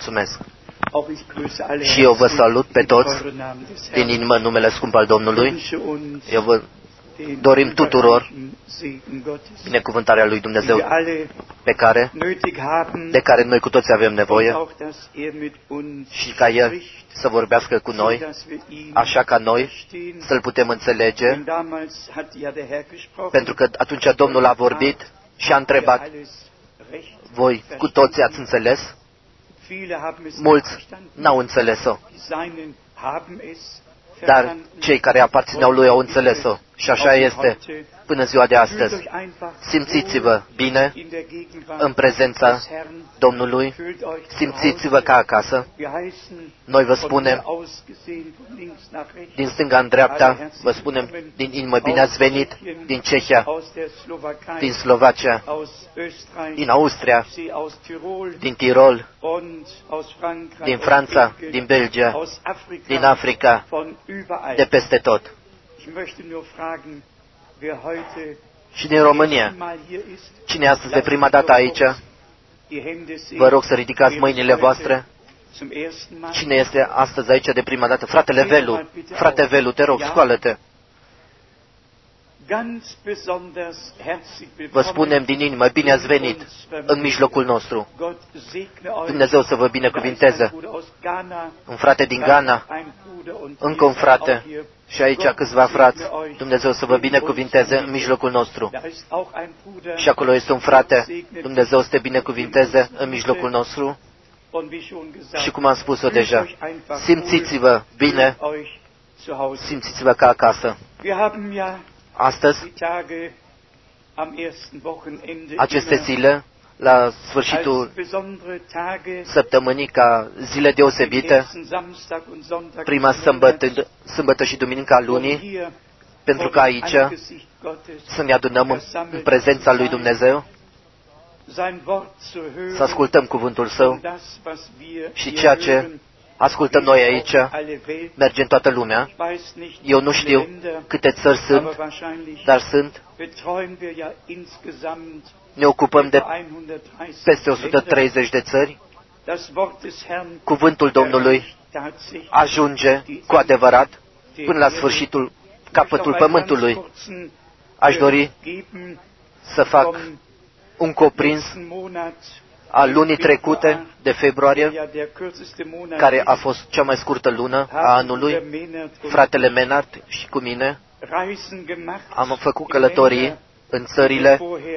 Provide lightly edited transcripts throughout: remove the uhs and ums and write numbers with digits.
mulțumesc. Și eu vă salut pe toți din inimă în numele scump al Domnului. Eu vă dorim tuturor binecuvântarea lui Dumnezeu de care noi cu toți avem nevoie și ca El să vorbească cu noi, așa ca noi să-L putem înțelege, pentru că atunci Domnul a vorbit și a întrebat, voi cu toții ați înțeles? Mulți n-au înțeles-o, dar cei care aparțineau lui au înțeles-o. Și așa este până ziua de astăzi. Simțiți-vă bine în prezența Domnului, simțiți-vă ca acasă. Noi vă spunem, din stânga în dreapta, vă spunem din inimă, bine ați venit din Cehia, din Slovacia, din Austria, din Tirol, din Franța, din Belgia, din Africa, de peste tot. Și din România. Cine e astăzi de prima dată aici? Vă rog să ridicați mâinile voastre. Cine este astăzi aici de prima dată? Fratele Velu. Frate Velu, te rog, scoală-te. Vă spunem din inimă, bine ați venit în mijlocul nostru. Dumnezeu să vă binecuvinteze. Un frate din Ghana, încă un frate, și aici câțiva frați. Dumnezeu să vă binecuvinteze în mijlocul nostru. Și acolo este un frate. Dumnezeu să te binecuvinteze în mijlocul nostru. Și cum am spus-o deja, simțiți-vă bine, simțiți-vă ca acasă. Astăzi, aceste zile, la sfârșitul săptămânii, ca zile deosebite, prima sâmbătă și duminica lunii, pentru că aici să ne adunăm în prezența lui Dumnezeu, să ascultăm cuvântul Său și ceea ce ascultăm noi aici merge în toată lumea. Eu nu știu câte țări sunt, dar sunt. Ne ocupăm de peste 130 de țări. Cuvântul Domnului ajunge cu adevărat până la sfârșitul, capătul pământului. Aș dori să fac un cuprins a lunii trecute de februarie, care a fost cea mai scurtă lună a anului. Fratele Menard și cu mine am făcut călătorii în țările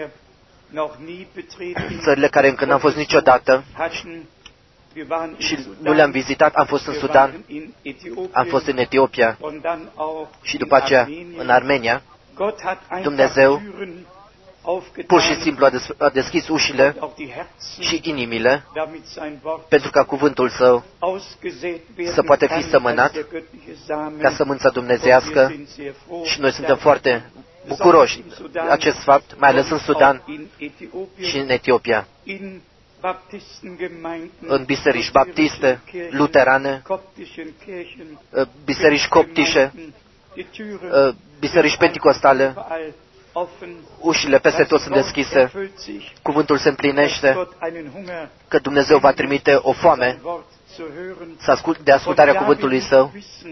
care încă n-am fost niciodată și nu le-am vizitat. Am fost în Sudan, am fost în Etiopia și după aceea în Armenia. Dumnezeu pur și simplu a deschis ușile și inimile pentru ca cuvântul Său să poate fi sămânat ca sămânța dumnezeiască și noi suntem foarte bucuroși de acest fapt, mai ales în Sudan și în Etiopia, în biserici baptiste, luterane, biserici coptice, biserici penticostale. Ușile peste tot sunt deschise, cuvântul se împlinește, că Dumnezeu va trimite o foame de ascultarea cuvântului Său,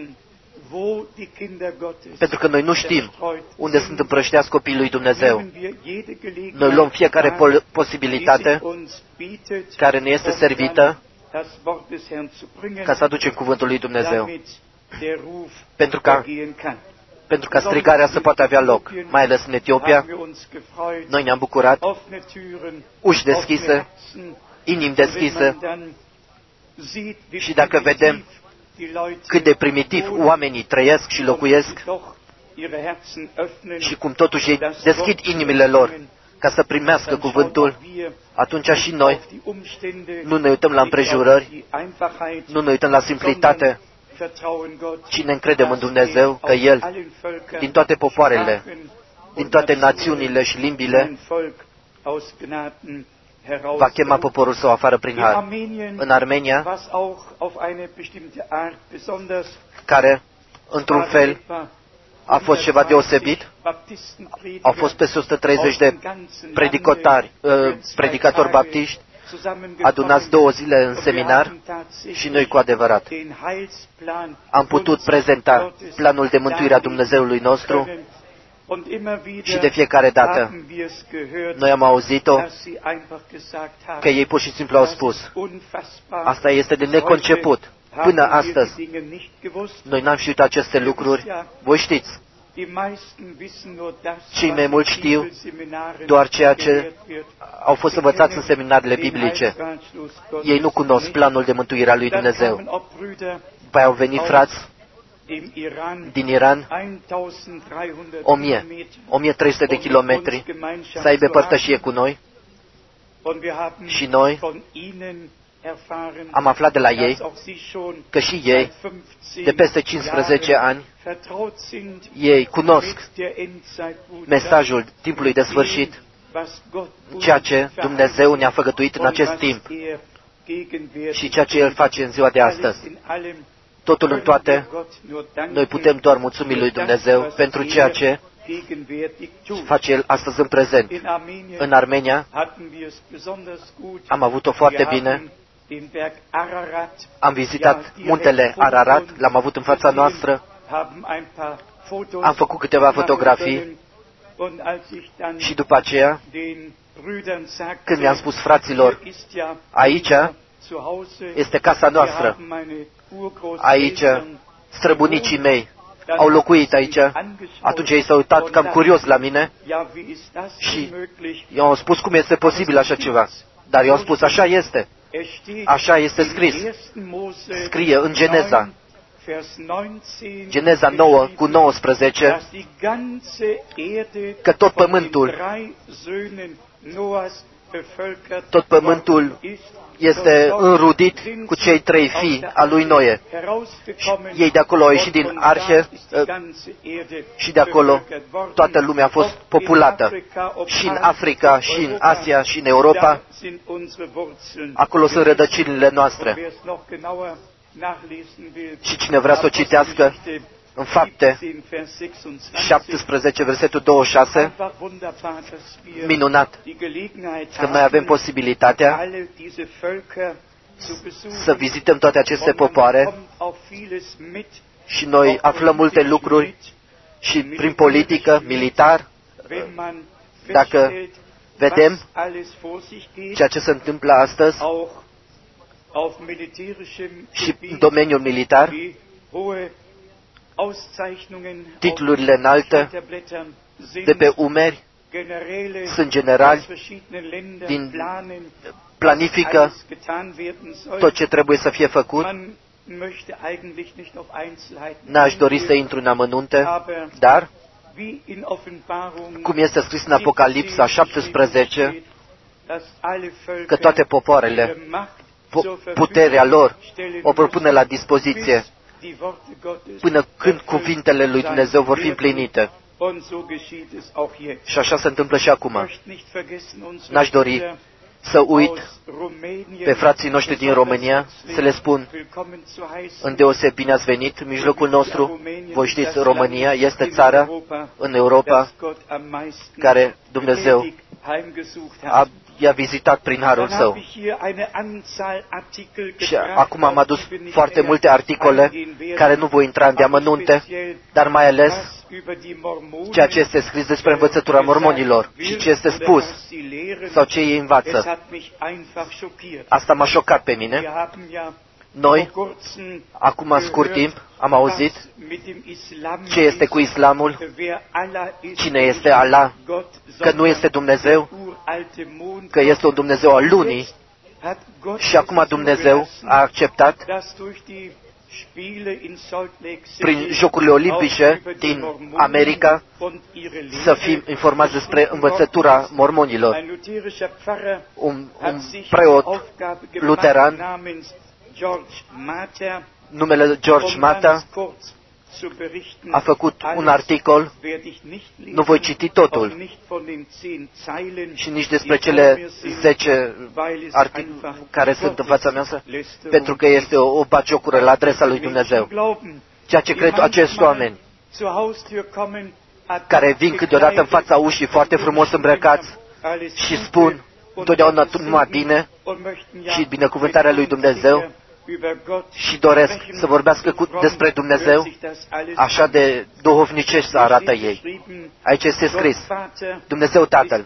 pentru că noi nu știm unde sunt împrășteați copiii lui Dumnezeu. Noi luăm fiecare posibilitate care ne este servită ca să aducem cuvântul lui Dumnezeu, pentru ca strigarea să poată avea loc, mai ales în Etiopia. Noi ne-am bucurat, uși deschise, inimi deschise, și dacă vedem cât de primitiv oamenii trăiesc și locuiesc și cum totuși ei deschid inimile lor ca să primească cuvântul, atunci și noi nu ne uităm la împrejurări, nu ne uităm la simplitate, ci ne încredem în Dumnezeu că El, din toate popoarele, din toate națiunile și limbile, va chema poporul Său afară prin har. În Armenia, care, într-un fel, a fost ceva deosebit, au fost peste 130 de predicatori baptiști adunați 2 zile în seminar și noi cu adevărat am putut prezenta planul de mântuire a Dumnezeului nostru și de fiecare dată noi am auzit-o că ei pur și simplu au spus, asta este de neconceput. Până astăzi noi n-am știut aceste lucruri. Voi știți, cei mai mulți știu doar ceea ce au fost învățați în seminarele biblice. Ei nu cunosc planul de mântuire a lui Dumnezeu. După au venit frați din Iran, 1300 de kilometri, să aibă părtășie cu noi și noi am aflat de la ei că și ei, de peste 15 ani, ei cunosc mesajul timpului de sfârșit, ceea ce Dumnezeu ne-a făgăduit în acest timp și ceea ce El face în ziua de astăzi. Totul în toate, noi putem doar mulțumi lui Dumnezeu pentru ceea ce face El astăzi în prezent. În Armenia am avut-o foarte bine. Am vizitat muntele Ararat, l-am avut în fața noastră, am făcut câteva fotografii și după aceea, când mi-am spus fraților, aici este casa noastră, aici străbunicii mei au locuit aici, atunci ei s-au uitat cam curios la mine și eu am spus cum este posibil așa ceva. Dar eu am spus, așa este. Așa este scris. Scrie în Geneza 9 cu 19, că tot pământul este înrudit cu cei 3 fii al lui Noe. Ei de acolo au ieșit din arhe și de acolo toată lumea a fost populată. Și în Africa, și în Asia, și în Europa. Acolo sunt rădăcinile noastre. Și cine vrea să o citească, în Fapte 17, versetul 26, minunat că noi avem posibilitatea să vizităm toate aceste popoare și noi aflăm multe lucruri și prin politică, militar, dacă vedem ceea ce se întâmplă astăzi și în domeniul militar, titlurile înalte de pe umeri sunt generali, planifică tot ce trebuie să fie făcut. N-aș dori să intru în amănunte, dar, cum este scris în Apocalipsa 17, că toate popoarele, puterea lor, o propune la dispoziție până când cuvintele lui Dumnezeu vor fi împlinite. Și așa se întâmplă și acum. N-aș dori să uit pe frații noștri din România, să le spun îndeoseb bine ați venit în mijlocul nostru. Voi știți, România este țara în Europa care Dumnezeu i-a vizitat prin harul Său. Și acum am adus foarte multe articole care nu voi intra în deamănunte, dar mai ales ceea ce este scris despre învățătura mormonilor și ce este spus sau ce ei învață. Asta m-a șocat pe mine. Noi, acum scurt timp, am auzit ce este cu islamul, cine este Allah, că nu este Dumnezeu, că este un Dumnezeu al lunii și acum Dumnezeu a acceptat prin Jocurile Olimpice din America să fim informați despre învățătura mormonilor. Un preot luteran, numele George Mata, a făcut un articol, nu voi citi totul, și nici despre cele 10 articole care sunt în fața mea, pentru că este o bagiocură la adresa lui Dumnezeu. Ceea ce cred acești oameni care vin câteodată în fața ușii foarte frumos îmbrăcați și spun întotdeauna numai bine și binecuvântarea lui Dumnezeu și doresc să vorbească despre Dumnezeu, așa de duhovnicești să arată ei. Aici este scris, Dumnezeu Tatăl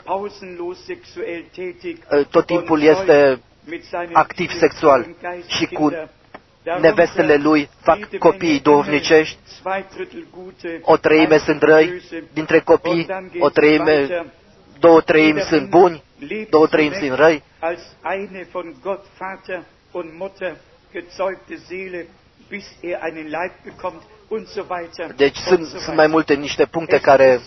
tot timpul este activ sexual și cu nevestele lui fac copiii duhovnicești, o treime sunt răi dintre copii, o treime, două treimi sunt buni, două treimi sunt răi. Deci sunt mai multe niște puncte care...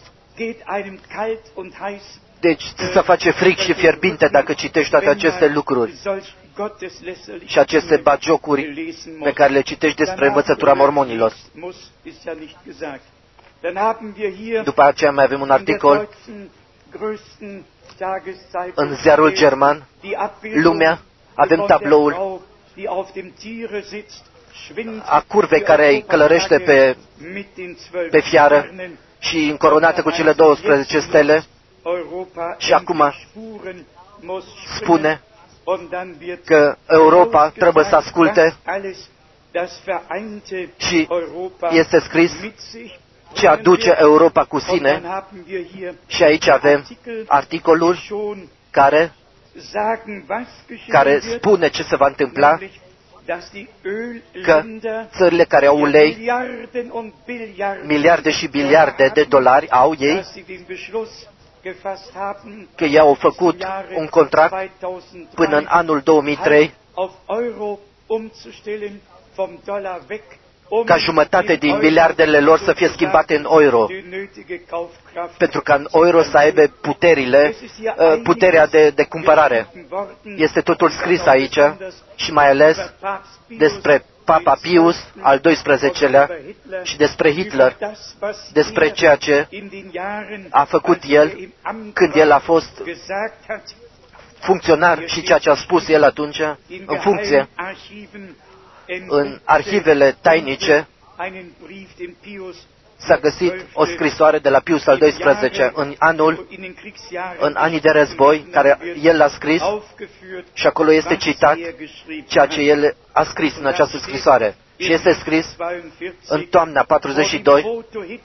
Deci să face fric și fierbinte dacă citești toate aceste lucruri și aceste bagiocuri pe care le citești despre învățătura mormonilor. După aceea mai avem un articol în ziarul german, Lumea, avem tabloul a curvei care călărește pe fiară și încoronată cu cele 12 stele. Și acum spune că Europa trebuie să asculte și este scris ce aduce Europa cu sine. Și aici avem articolul care spune ce se va întâmpla, că țările care au ulei, miliarde și biliarde de dolari au ei, că ei au făcut un contract până în anul 2003 ca jumătate din miliardele lor să fie schimbate în euro, pentru ca în euro să aibă puterea de cumpărare. Este totul scris aici și mai ales despre Papa Pius al XII-lea și despre Hitler, despre ceea ce a făcut el când el a fost funcționar și ceea ce a spus el atunci în funcție. În arhivele tainice s-a găsit o scrisoare de la Pius al XII în anii de război, care el l-a scris și acolo este citat ceea ce el a scris în această scrisoare. Și este scris în toamna 42,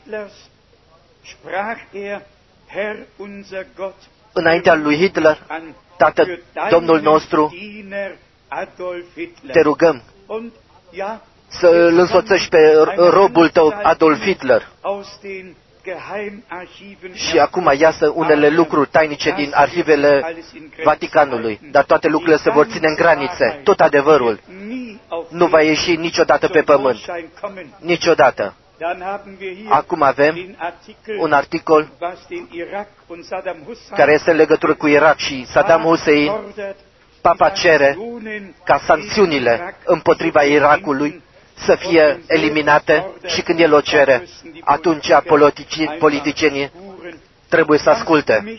înaintea lui Hitler, Tată, Domnul nostru, te rugăm să îl însoțești pe robul tău Adolf Hitler. Și acum iasă unele lucruri tainice din arhivele Vaticanului, dar toate lucrurile se vor ține în granițe. Tot adevărul nu va ieși niciodată pe pământ. Niciodată. Acum avem un articol care este în legătură cu Irak și Saddam Hussein. Papa cere ca sancțiunile împotriva Irakului să fie eliminate și când el o cere, atunci politicienii trebuie să asculte.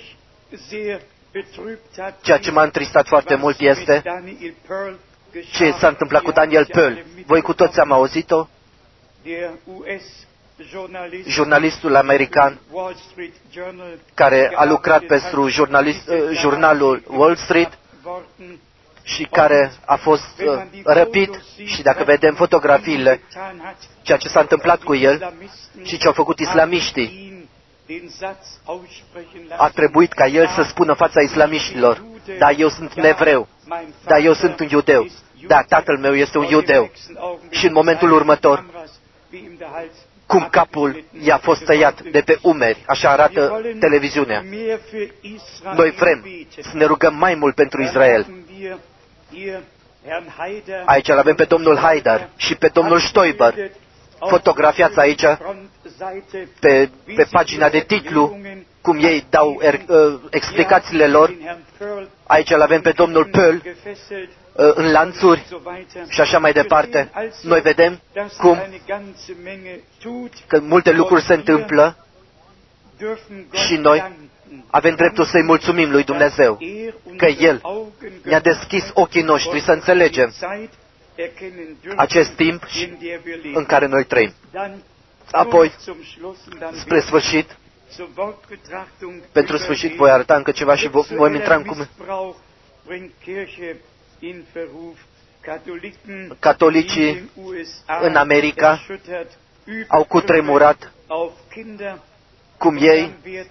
Ceea ce m-a întristat foarte mult este ce s-a întâmplat cu Daniel Pearl. Voi cu toți am auzit-o? Jurnalistul american care a lucrat pentru jurnalul Wall Street și care a fost răpit, și dacă vedem fotografiile, ceea ce s-a întâmplat cu el și ce au făcut islamiștii, a trebuit ca el să spună în fața islamiștilor: da, eu sunt un evreu, da, eu sunt un iudeu, da, tatăl meu este un iudeu. Și în momentul următor, cum capul i-a fost tăiat de pe umeri, așa arată televiziunea. Noi vrem să ne rugăm mai mult pentru Israel. Aici îl avem pe domnul Haidar și pe domnul Stoiber, fotografiați aici pe pagina de titlu, cum ei dau explicațiile lor. Aici îl avem pe domnul Pearl în lanțuri și așa mai departe. Noi vedem cum că multe lucruri se întâmplă și noi avem dreptul să-i mulțumim lui Dumnezeu că El ne-a deschis ochii noștri să înțelegem acest timp în care noi trăim. Apoi, spre sfârșit, pentru sfârșit voi arăta încă ceva și voi intra în Catolicii în America au cutremurat cum ei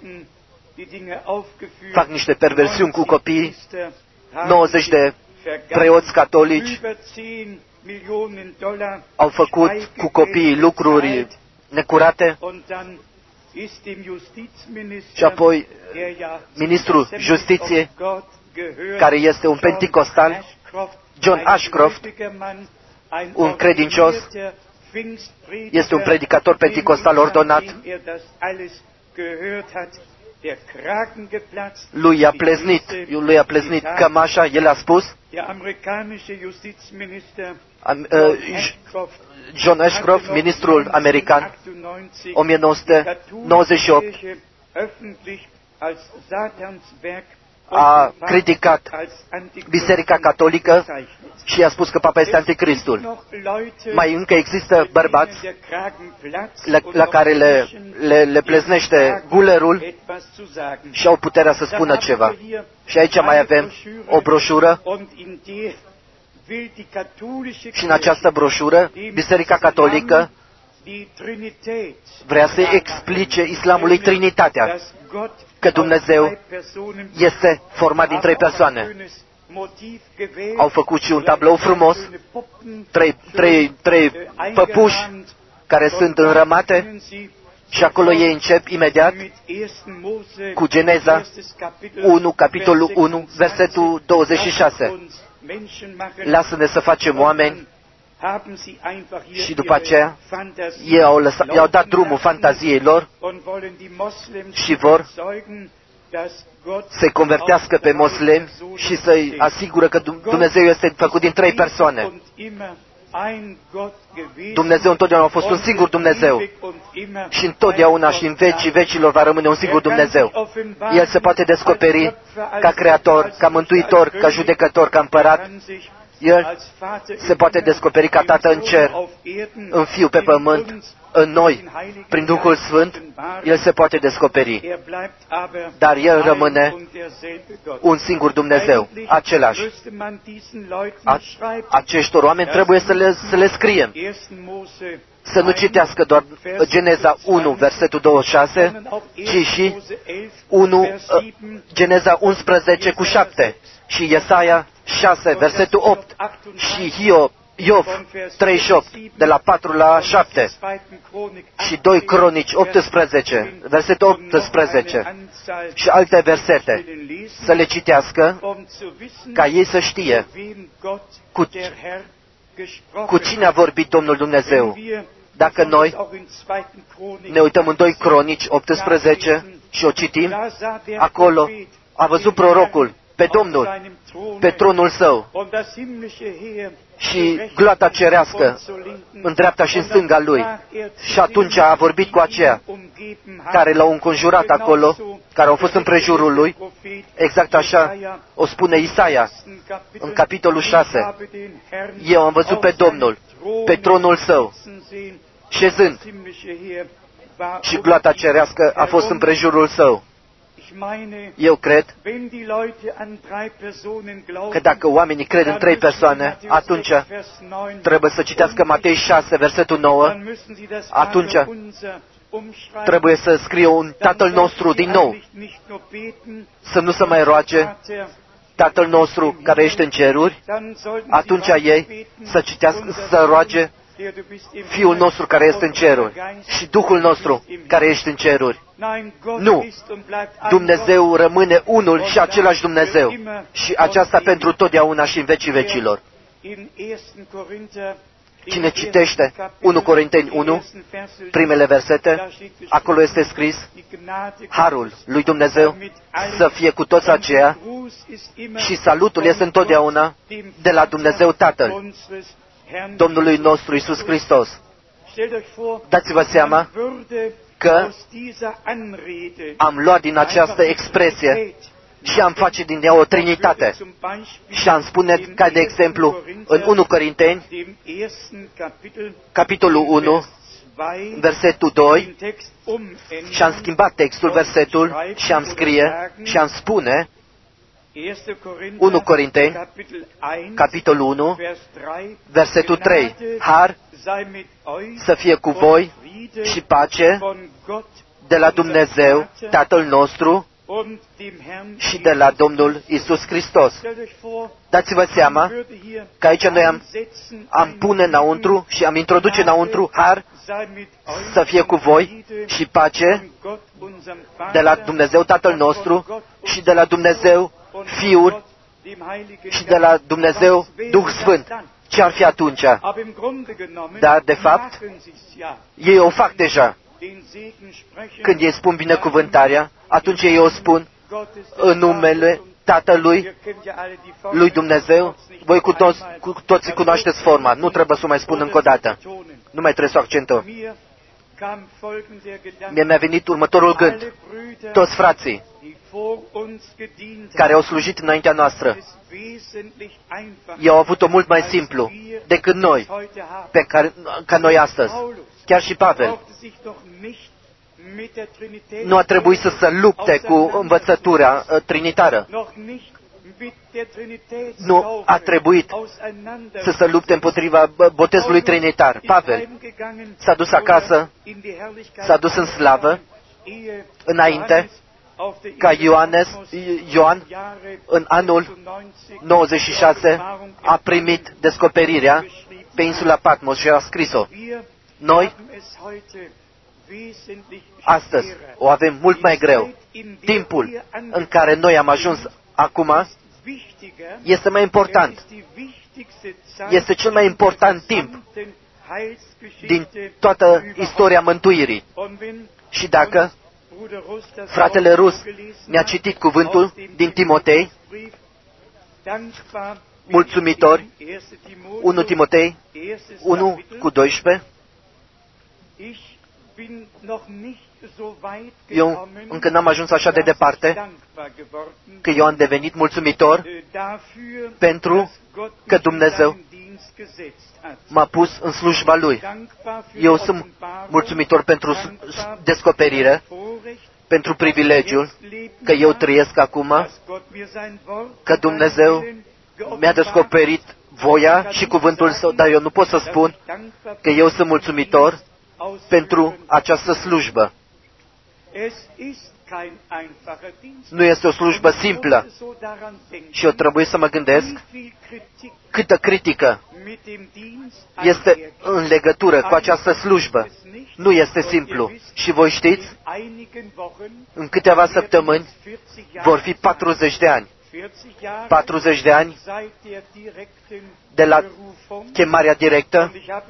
fac niște perversiuni cu copiii. 90 de preoți catolici au făcut cu copiii lucruri necurate și apoi ministrul justiției, care este un penticostal, John Ashcroft, un credincios, este un predicator penticostal ordonat, lui i-a pleznit cămașa, el a spus, John Ashcroft, ministrul american, 1998, a criticat Biserica Catolică și a spus că Papa este Anticristul. Mai încă există bărbați la care le pleznește gulerul și au puterea să spună ceva. Și aici mai avem o broșură și în această broșură Biserica Catolică vrea să explice islamului Trinitatea, că Dumnezeu este format din 3 persoane. Au făcut și un tablou frumos, trei păpuși care sunt înrămate și acolo ei încep imediat cu Geneza 1, capitolul 1, versetul 26. Lasă-ne să facem oameni și după aceea ei i-au dat drumul fantaziei lor și vor să-i convertească pe moslemi și să-i asigură că Dumnezeu este făcut din 3 persoane. Dumnezeu întotdeauna a fost un singur Dumnezeu și întotdeauna și în vecii vecilor va rămâne un singur Dumnezeu. El se poate descoperi ca creator, ca mântuitor, ca judecător, ca împărat. El se poate descoperi ca Tată în cer, în Fiu pe pământ, în noi, prin Duhul Sfânt. El se poate descoperi, dar El rămâne un singur Dumnezeu, același. Aceștor oameni trebuie să le scriem, să nu citească doar Geneza 1, versetul 26, ci și Geneza 11 cu 7 și Iesaia 6, versetul 8 și Iov 38, de la 4 la 7 și 2 Cronici 18, versetul 18 și alte versete, să le citească ca ei să știe cu cine a vorbit Domnul Dumnezeu. Dacă noi ne uităm în 2 Cronici 18 și o citim, acolo a văzut prorocul pe Domnul, pe tronul său și gloata cerească în dreapta și în stânga lui. Și atunci a vorbit cu aceia care l-au înconjurat acolo, care au fost împrejurul lui. Exact așa o spune Isaia în capitolul 6. Eu am văzut pe Domnul, pe tronul său, șezând și gloata cerească a fost împrejurul său. Eu cred că dacă oamenii cred în 3 persoane, atunci trebuie să citească Matei 6, versetul 9, atunci trebuie să scrie un Tatăl nostru din nou, să nu se mai roage Tatăl nostru care ești în ceruri, atunci ei să citească, să roage Fiul nostru care este în ceruri și Duhul nostru care ești în ceruri. Nu! Dumnezeu rămâne unul și același Dumnezeu și aceasta pentru totdeauna și în vecii vecilor. Cine citește 1 Corinteni 1, primele versete, acolo este scris: Harul lui Dumnezeu să fie cu toți aceia și salutul este întotdeauna de la Dumnezeu Tatăl, Domnului nostru Iisus Hristos. Dați-vă seama că am luat din această expresie și am face din ea o trinitate. Și am spune, ca de exemplu, în 1 Corinteni, capitolul 1, versetul 2, și am schimbat textul, versetul, și am scrie, și am spune, 1 Corinteni, capitolul 1, versetul 3. Har să fie cu voi și pace de la Dumnezeu, Tatăl nostru, și de la Domnul Isus Hristos. Dați-vă seama că aici noi am pune înăuntru și am introduce înăuntru har să fie cu voi și pace de la Dumnezeu Tatăl nostru și de la Dumnezeu Fiul și de la Dumnezeu Duh Sfânt. Ce ar fi atunci? Dar, de fapt, ei o fac deja. Când ei spun binecuvântarea, atunci ei o spun în numele Tatălui, lui Dumnezeu. Voi cu toții cunoașteți forma. Nu trebuie să o mai spun încă o dată. Nu mai trebuie să o accentăm. Mi-a venit următorul gând. Toți frații care au slujit înaintea noastră, ei au avut-o mult mai simplu decât noi, ca noi astăzi. Chiar și Pavel nu a trebuit să se lupte cu învățătura trinitară. Nu a trebuit să se lupte împotriva botezului trinitar. Pavel s-a dus acasă, s-a dus în slavă, înainte ca Ioan, în anul 96, a primit descoperirea pe insula Patmos și a scris-o. Noi, astăzi, o avem mult mai greu. Timpul în care noi am ajuns acum este mai important. Este cel mai important timp din toată istoria mântuirii. Și dacă fratele Rus ne-a citit cuvântul din Timotei, mulțumitori, 1 Timotei 1 cu 12, eu încă n-am ajuns așa de departe că eu am devenit mulțumitor pentru că Dumnezeu m-a pus în slujba Lui. Eu sunt mulțumitor pentru descoperire, pentru privilegiul că eu trăiesc acum, că Dumnezeu mi-a descoperit voia și cuvântul Său, dar eu nu pot să spun că eu sunt mulțumitor pentru această slujbă. Nu este o slujbă simplă și eu trebuie să mă gândesc câtă critică este în legătură cu această slujbă. Nu este simplu. Și voi știți, în câteva săptămâni vor fi 40 de ani. 40 de ani de la chemarea directă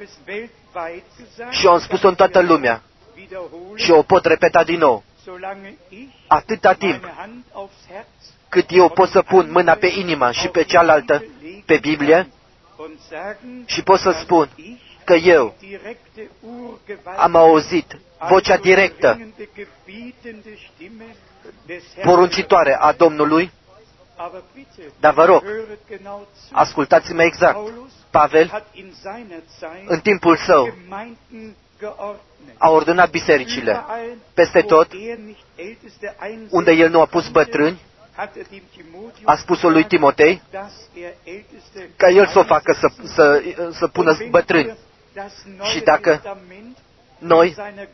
și eu am spus-o în toată lumea și o pot repeta din nou. Atâta timp cât eu pot să pun mâna pe inima și pe cealaltă pe Biblie și pot să spun că eu am auzit vocea directă, poruncitoare a Domnului, dar vă rog, ascultați-mă exact. Pavel, în timpul său, a ordonat bisericile. Peste tot, unde el nu a pus bătrâni, a spus-o lui Timotei, ca el să o facă să pună bătrâni. Și dacă noi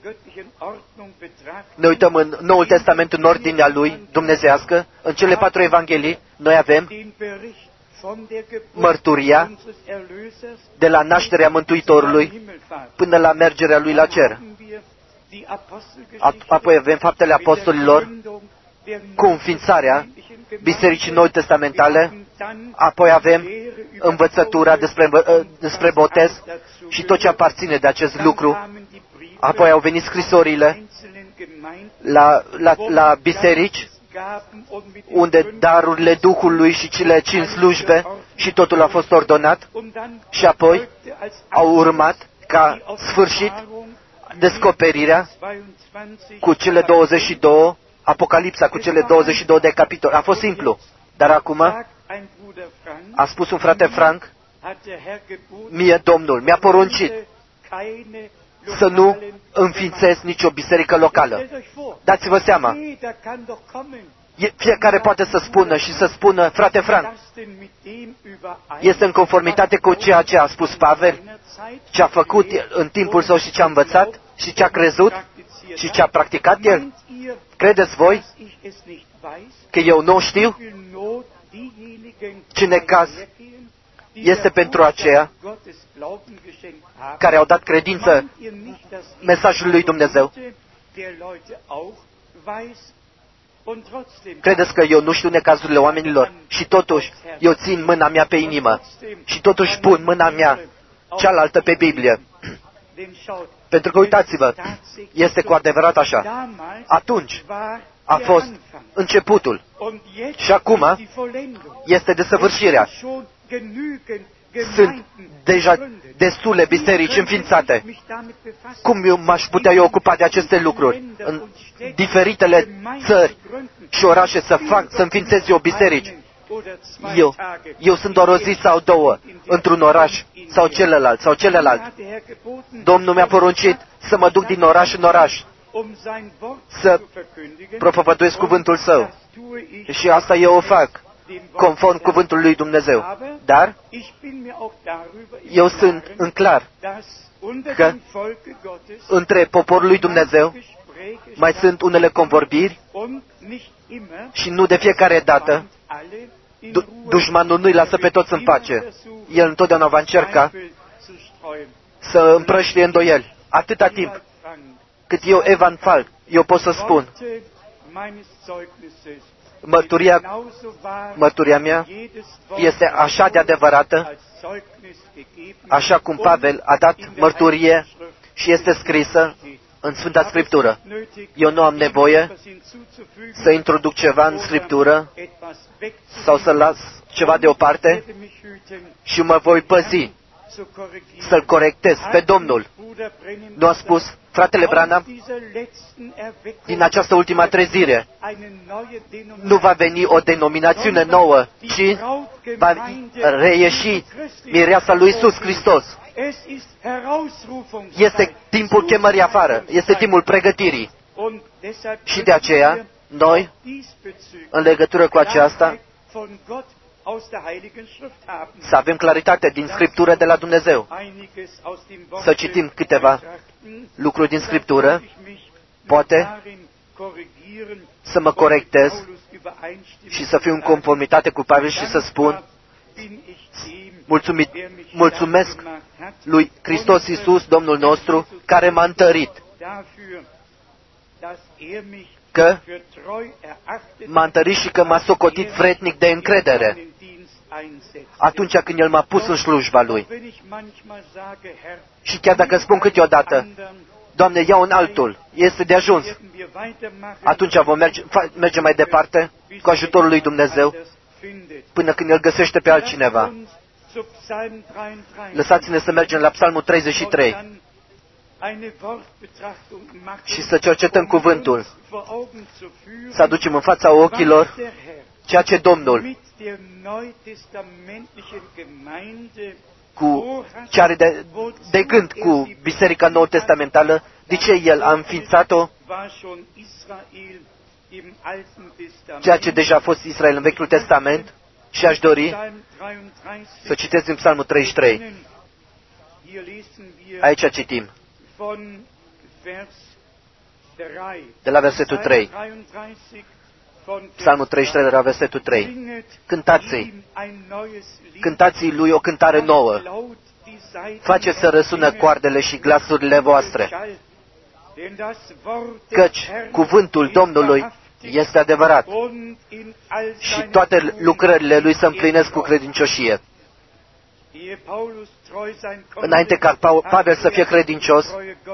ne uităm în Noul Testament, în ordinea lui dumnezească, în cele 4 evanghelii, noi avem mărturia de la nașterea Mântuitorului până la mergerea lui la cer. Apoi avem faptele apostolilor cu înființarea Bisericii Noi Testamentale, apoi avem învățătura despre botez și tot ce aparține de acest lucru. Apoi au venit scrisorile la biserici, unde darurile Duhului și cele 5 slujbe și totul a fost ordonat. Și apoi au urmat ca sfârșit descoperirea cu cele 22, Apocalipsa cu cele 22 de capitole. A fost simplu. Dar acum a spus un frate Frank, mie Domnul mi-a poruncit să nu înființez nicio biserică locală. Dați-vă seama, Fiecare poate să spună și să spună, frate Frank, este în conformitate cu ceea ce a spus Pavel, ce a făcut în timpul său și ce a învățat și ce a crezut și ce a practicat el? Credeți voi că eu nu știu? Ce necaz este pentru aceia care au dat credință mesajului lui Dumnezeu? Credeți că eu nu știu necazurile oamenilor? Și totuși, eu țin mâna mea pe inimă. Și totuși pun mâna mea cealaltă pe Biblie. Pentru că, uitați-vă, este cu adevărat așa. Atunci a fost începutul. Și acum este desăvârșirea. Sunt deja destule biserici înființate. Cum m-aș putea eu ocupa de aceste lucruri? În diferitele țări și orașe să înființez eu biserici. Eu sunt doar o zi sau două într-un oraș sau celălalt. Domnul mi-a poruncit să mă duc din oraș în oraș, să propovăduiesc cuvântul Său. Și asta eu o fac, conform cuvântului lui Dumnezeu. Dar eu sunt în clar că între poporul lui Dumnezeu mai sunt unele convorbiri și nu de fiecare dată dușmanul nu-i lasă pe toți în pace. El întotdeauna va încerca să împrăștie îndoieli. Atâta timp cât eu, Evan Falk, eu pot să spun, mărturia mea este așa de adevărată, așa cum Pavel a dat mărturie și este scrisă în Sfânta Scriptură. Eu nu am nevoie să introduc ceva în Scriptură sau să las ceva deoparte și mă voi păzi să-l corectez pe Domnul. Nu a spus fratele Branham, din această ultima trezire nu va veni o denominațiune nouă, ci va reieși mireasa lui Iisus Hristos. Este timpul chemării afară, este timpul pregătirii. Și de aceea, noi, în legătură cu aceasta, să avem claritate din Scriptură de la Dumnezeu. Să citim câteva lucruri din Scriptură, poate să mă corectez și să fiu în conformitate cu Pavel și să spun, mulțumesc lui Hristos Iisus, Domnul nostru, care m-a întărit, că m-a întărit și că m-a socotit vrednic de încredere atunci când El m-a pus în slujba Lui. Și chiar dacă spun câteodată, Doamne, iau în altul, este de ajuns, atunci vom merge mai departe cu ajutorul lui Dumnezeu până când El găsește pe altcineva. Lăsați-ne să mergem la Psalmul 33 și să cercetăm cuvântul, să aducem în fața ochilor ceea ce Domnul ce are de gând cu Biserica Nou Testamentală, de ce El a înființat-o, ceea ce deja a fost Israel în Vechiul Testament, și aș dori să citesc din Psalmul 33. Aici citim, de la versetul 3. Psalmul 33, de la versetul 3. Cântați-i lui o cântare nouă. Faceți să răsună coardele și glasurile voastre. Căci cuvântul Domnului este adevărat și toate lucrările Lui se împlinesc cu credincioșie. Înainte ca Pavel să fie credincios,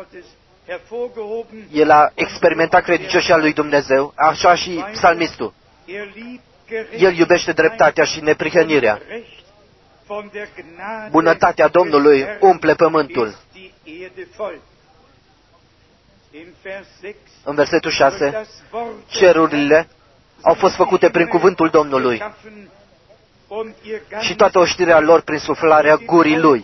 el a experimentat credincioșia lui Dumnezeu, așa și psalmistul. El iubește dreptatea și neprihănirea. Bunătatea Domnului umple pământul. În versetul 6, cerurile au fost făcute prin cuvântul Domnului și toată oștirea lor prin suflarea gurii Lui.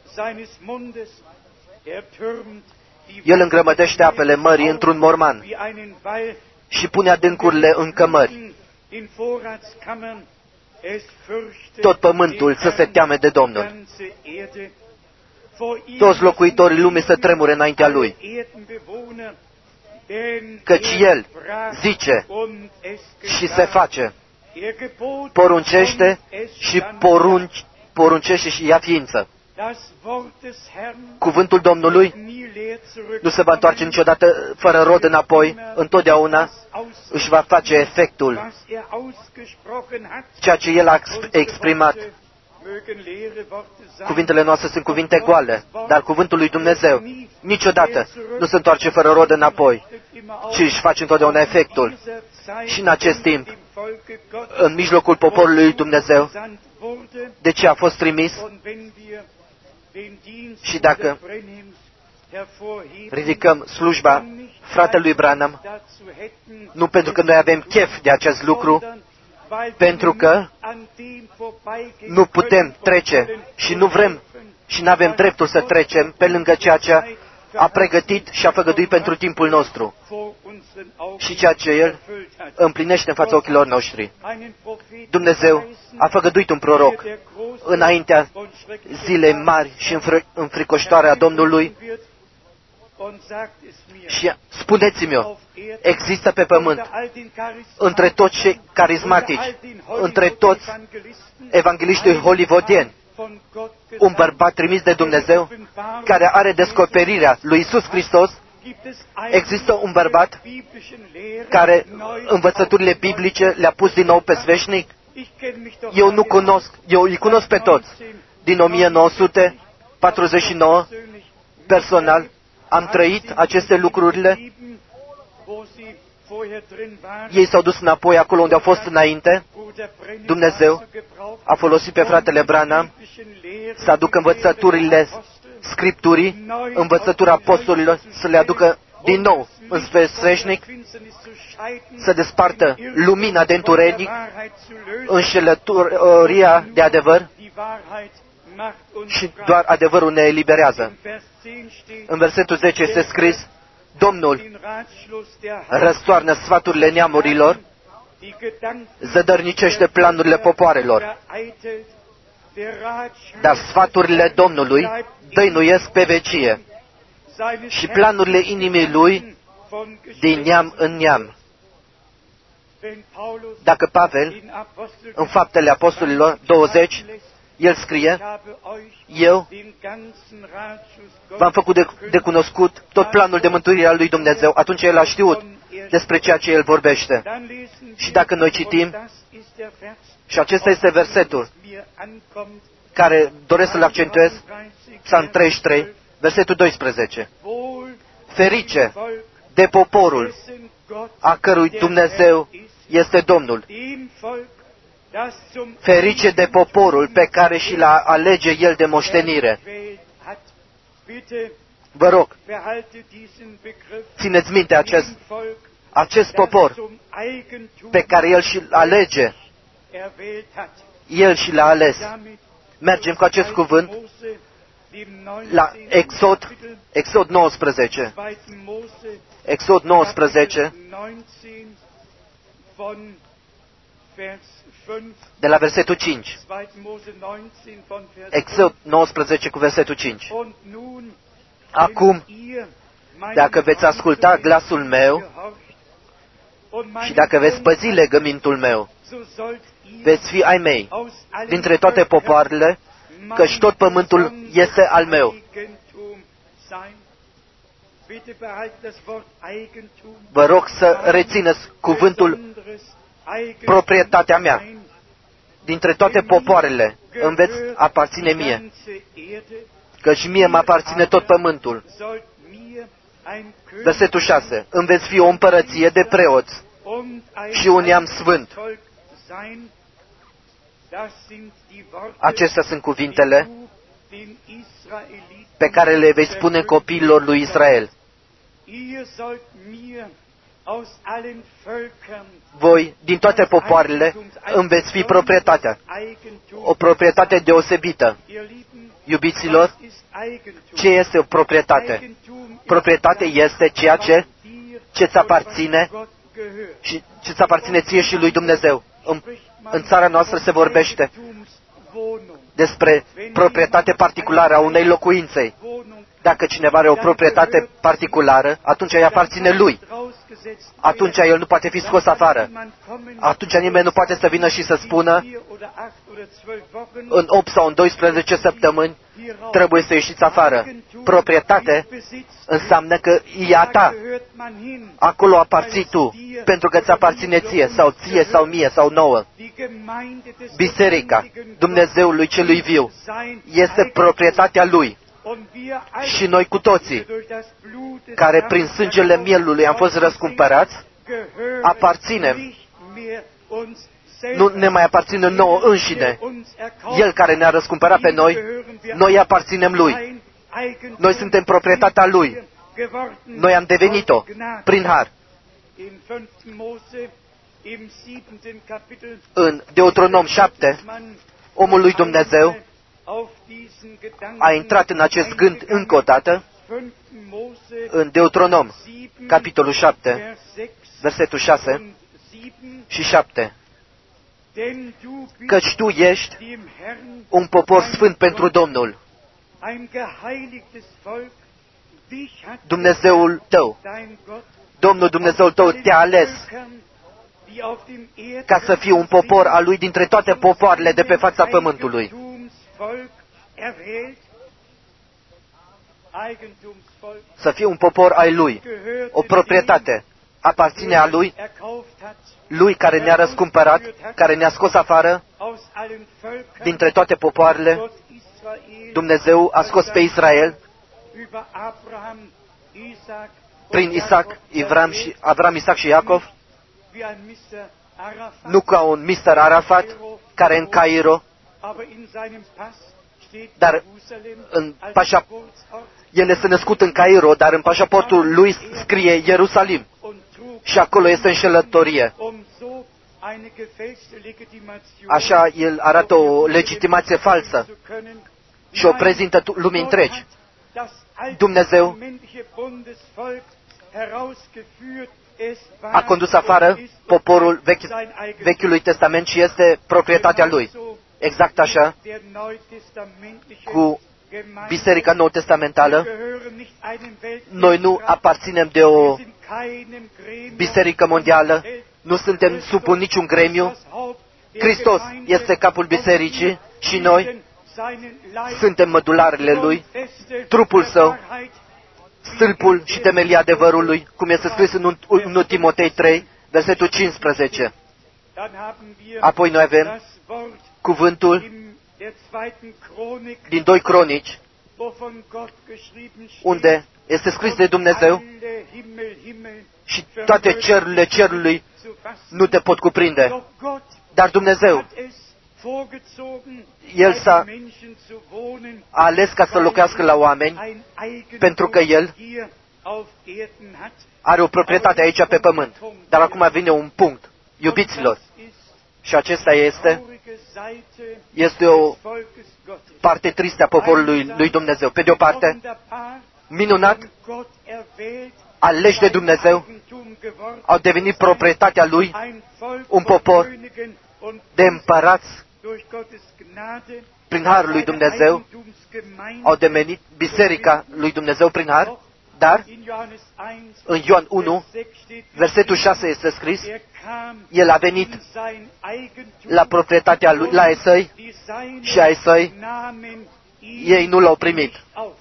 El îngrămădește apele mării într-un morman și pune adâncurile în cămări. tot pământul să se teame de Domnul. Toți locuitorii lumii să tremure înaintea Lui. Căci El zice și se face, poruncește și poruncește și ia ființă. Cuvântul Domnului nu se va întoarce niciodată fără rod înapoi, întotdeauna își va face efectul. Ceea ce El a exprimat. Cuvintele noastre sunt cuvinte goale, dar cuvântul lui Dumnezeu niciodată nu se întoarce fără rod înapoi, ci își face întotdeauna efectul. Și în acest timp, în mijlocul poporului lui Dumnezeu, de ce a fost trimis? Și dacă ridicăm slujba fratelui Branham, nu pentru că noi avem chef de acest lucru, pentru că nu putem trece și nu vrem și nu avem dreptul să trecem pe lângă ceea ce a pregătit și a făgăduit pentru timpul nostru și ceea ce El împlinește în fața ochilor noștri. Dumnezeu a făgăduit un proroc înaintea zilei mari și înfricoșitoare a Domnului și spuneți-mi-o, există pe pământ, între toți cei carismatici, între toți evangeliștii hollywoodieni, un bărbat trimis de Dumnezeu care are descoperirea lui Iisus Hristos. Există un bărbat care învățăturile biblice le-a pus din nou pe sfeșnic? Eu îi cunosc pe toți. Din 1949, personal, am trăit aceste lucrurile. Ei s-au dus înapoi acolo unde au fost înainte. Dumnezeu a folosit pe fratele Branham să aducă învățăturile Scripturii, învățătura apostolilor, să le aducă din nou în sfeșnic, să despartă lumina de întuneric, înșelătoria de adevăr, și doar adevărul ne eliberează. În versetul 10 este scris, Domnul răstoarnă sfaturile neamurilor, zădărnicește planurile popoarelor, dar sfaturile Domnului dăinuiesc pe vecie și planurile inimii Lui din neam în neam. Dacă Pavel, în Faptele Apostolilor 20, el scrie, eu v-am făcut de cunoscut tot planul de mântuire al lui Dumnezeu. Atunci el a știut despre ceea ce el vorbește. Și dacă noi citim, și acesta este versetul care doresc să-l accentuez, Psalm 33, versetul 12. Ferice de poporul a cărui Dumnezeu este Domnul. Ferice de poporul pe care și l-a alege El de moștenire. Vă rog, țineți minte acest popor pe care El și-l alege. El și l-a ales. Mergem cu acest cuvânt la Exod 19. Exod 19, de la versetul 5. Exod 19 cu versetul 5. Acum, dacă veți asculta glasul meu și dacă veți păzi legămintul meu, veți fi ai mei dintre toate popoarele, căci tot pământul este al meu. Vă rog să rețineți cuvântul proprietatea mea. Dintre toate popoarele îmi veți aparține mie, căci mie mă aparține tot pământul. Versetul 6. Îmi veți fi o împărăție de preoți și un neam sfânt. Acestea sunt cuvintele pe care le vei spune copiilor lui Israel. Voi, din toate popoarele, îmi veți fi proprietatea, o proprietate deosebită. Iubiților, ce este o proprietate? Proprietate este ceea ce ți aparține și ce-ți aparține ție și lui Dumnezeu. În țara noastră se vorbește despre proprietate particulară a unei locuințe. Dacă cineva are o proprietate particulară, atunci îi aparține lui. Atunci el nu poate fi scos afară. Atunci nimeni nu poate să vină și să spună în 8 sau în 12 săptămâni trebuie să ieșiți afară. Proprietate înseamnă că e a ta. Acolo aparții tu, pentru că ți aparține ție sau mie sau nouă. Biserica Dumnezeului celui viu este proprietatea lui. Și noi cu toții, care prin sângele mielului am fost răscumpărați, aparținem. Nu ne mai aparține nouă înșine. El care ne-a răscumpărat pe noi, noi aparținem lui. Noi suntem proprietatea lui. Noi am devenit-o prin har. În Deuteronom 7, omul lui Dumnezeu a intrat în acest gând încă o dată în Deuteronom, capitolul 7, versetul 6 și 7. Căci tu ești un popor sfânt pentru Domnul, Dumnezeul tău. Domnul Dumnezeul tău te-a ales ca să fii un popor al lui dintre toate popoarele de pe fața pământului. Să fie un popor al lui, o proprietate, aparține a lui, lui care ne-a răscumpărat, care ne-a scos afară dintre toate popoarele. Dumnezeu a scos pe Israel prin Isaac, Avram, Isaac și Iacov, nu ca un Mr. Arafat care în Cairo, dar el este născut în Cairo, dar în pașaportul lui scrie Ierusalim. Și acolo este înșelătorie. Așa el arată o legitimație falsă și o prezintă lumii întregi. Dumnezeu a condus afară poporul Vechiului Testament și este proprietatea lui. Exact așa cu Biserica Nou-Testamentală. Noi nu aparținem de o biserică mondială, nu suntem sub niciun gremiu. Hristos este capul bisericii și noi suntem mădularele lui, trupul său, stâlpul și temelia adevărului, cum este scris în 1 Timotei 3, versetul 15. Apoi noi avem cuvântul din 2 Cronici, unde este scris de Dumnezeu și toate cerurile cerului nu te pot cuprinde. Dar Dumnezeu, El s-a ales ca să locuiască la oameni, pentru că El are o proprietate aici pe pământ. Dar acum vine un punct, iubiților, și acesta este o parte tristă a poporului lui Dumnezeu. Pe de o parte, minunat, aleși de Dumnezeu, au devenit proprietatea Lui, un popor de împărați prin harul lui Dumnezeu, au devenit biserica lui Dumnezeu prin har, dar în Ioan 1, versetul 6 este scris, El a venit la proprietatea lui, la ai săi, și ai săi, ei nu l-au primit.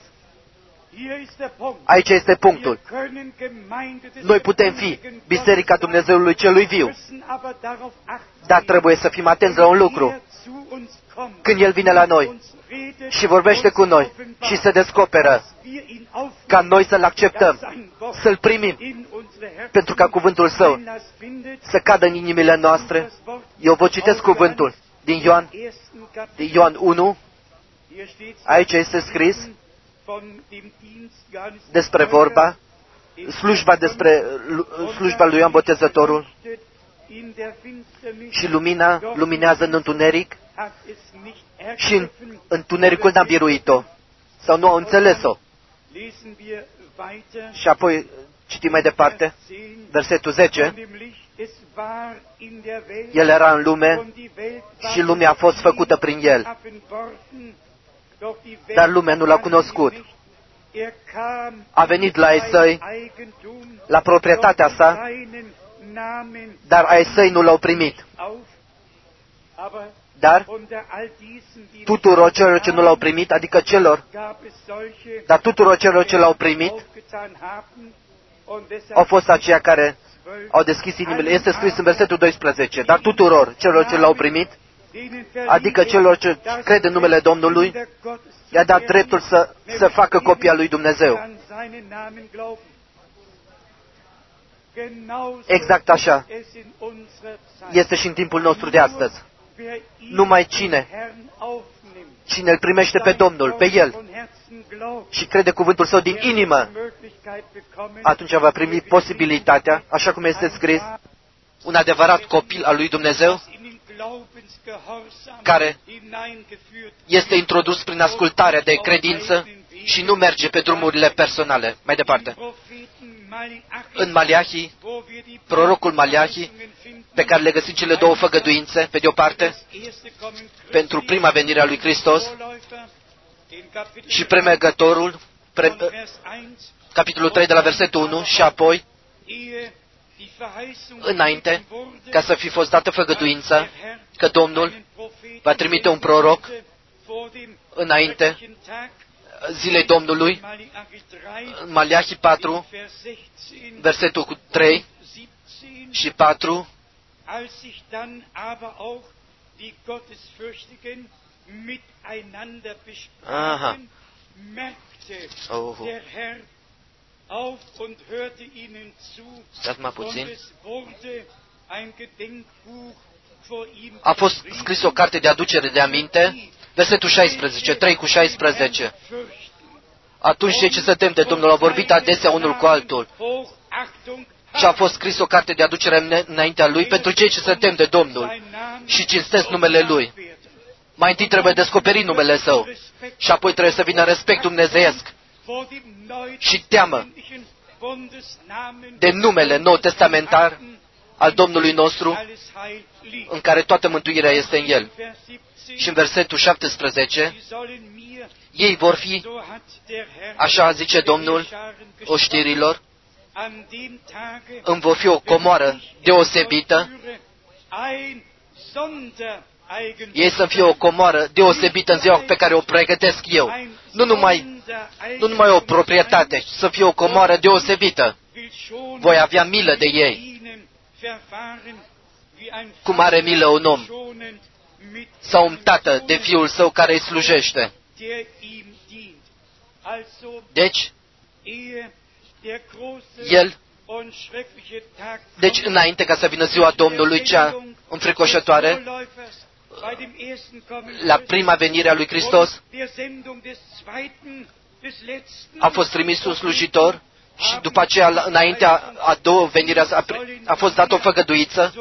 Aici este punctul. Noi putem fi Biserica Dumnezeului celui viu, dar trebuie să fim atenți la un lucru. Când El vine la noi și vorbește cu noi și se descoperă, ca noi să-L acceptăm, să-L primim, pentru ca cuvântul Său să cadă în inimile noastre. Eu vă citesc cuvântul din Ioan 1, aici este scris despre vorba, slujba lui Ioan Botezătorul, și lumina luminează în întuneric și întunericul n-a biruit-o sau nu a înțeles-o. Și apoi Citim mai departe, versetul 10. El era în lume și lumea a fost făcută prin el, dar lumea nu l-a cunoscut. A venit la ai săi, la proprietatea sa, dar ai săi nu l-au primit. Dar tuturor celor ce nu l-au primit, adică tuturor celor ce l-au primit, au fost aceia care au deschis inimile. Este scris în versetul 12, dar tuturor celor ce l-au primit, adică celor ce cred în numele Domnului, i-a dat dreptul să facă copii al lui Dumnezeu. Exact așa este și în timpul nostru de astăzi. Numai cine îl primește pe Domnul, pe El, și crede cuvântul Său din inimă, atunci va primi posibilitatea, așa cum este scris, un adevărat copil al lui Dumnezeu, care este introdus prin ascultarea de credință și nu merge pe drumurile personale. Mai departe, în Maleahi, prorocul Maleahi, pe care le găsim cele două făgăduințe, pe de o parte, pentru prima venire a lui Hristos și premergătorul, capitolul 3 de la versetul 1, și apoi, înainte, ca să fi fost dată făgăduința, că Domnul va trimite un proroc înainte zilei Domnului, în Maleahi 4, versetul 3 și 4, aha. Stați mai puțin. A fost scris o carte de aducere de aminte, versetul 16, 3 cu 16. Atunci cei ce se tem de Domnul au vorbit adesea unul cu altul. Și a fost scris o carte de aducere înaintea Lui pentru cei ce se tem de Domnul și cinstesc numele Lui. Mai întâi trebuie descoperit numele Său și apoi trebuie să vină respect dumnezeiesc și teamă de numele nou testamentar al Domnului nostru, în care toată mântuirea este în El. Și în versetul 17, ei vor fi, așa zice Domnul oștirilor, îmi vor fi o comoară deosebită, ei să fie o comoară deosebită în ziua pe care o pregătesc eu. Nu numai o proprietate, să fie o comoară deosebită. Voi avea milă de ei, cum are milă un om sau un tată de fiul său care îi slujește. Deci, înainte ca să vină ziua Domnului cea înfricoșătoare, la prima venire a lui Hristos, a fost trimis un slujitor și după aceea, înaintea a doua venire, a fost dată o făgăduință,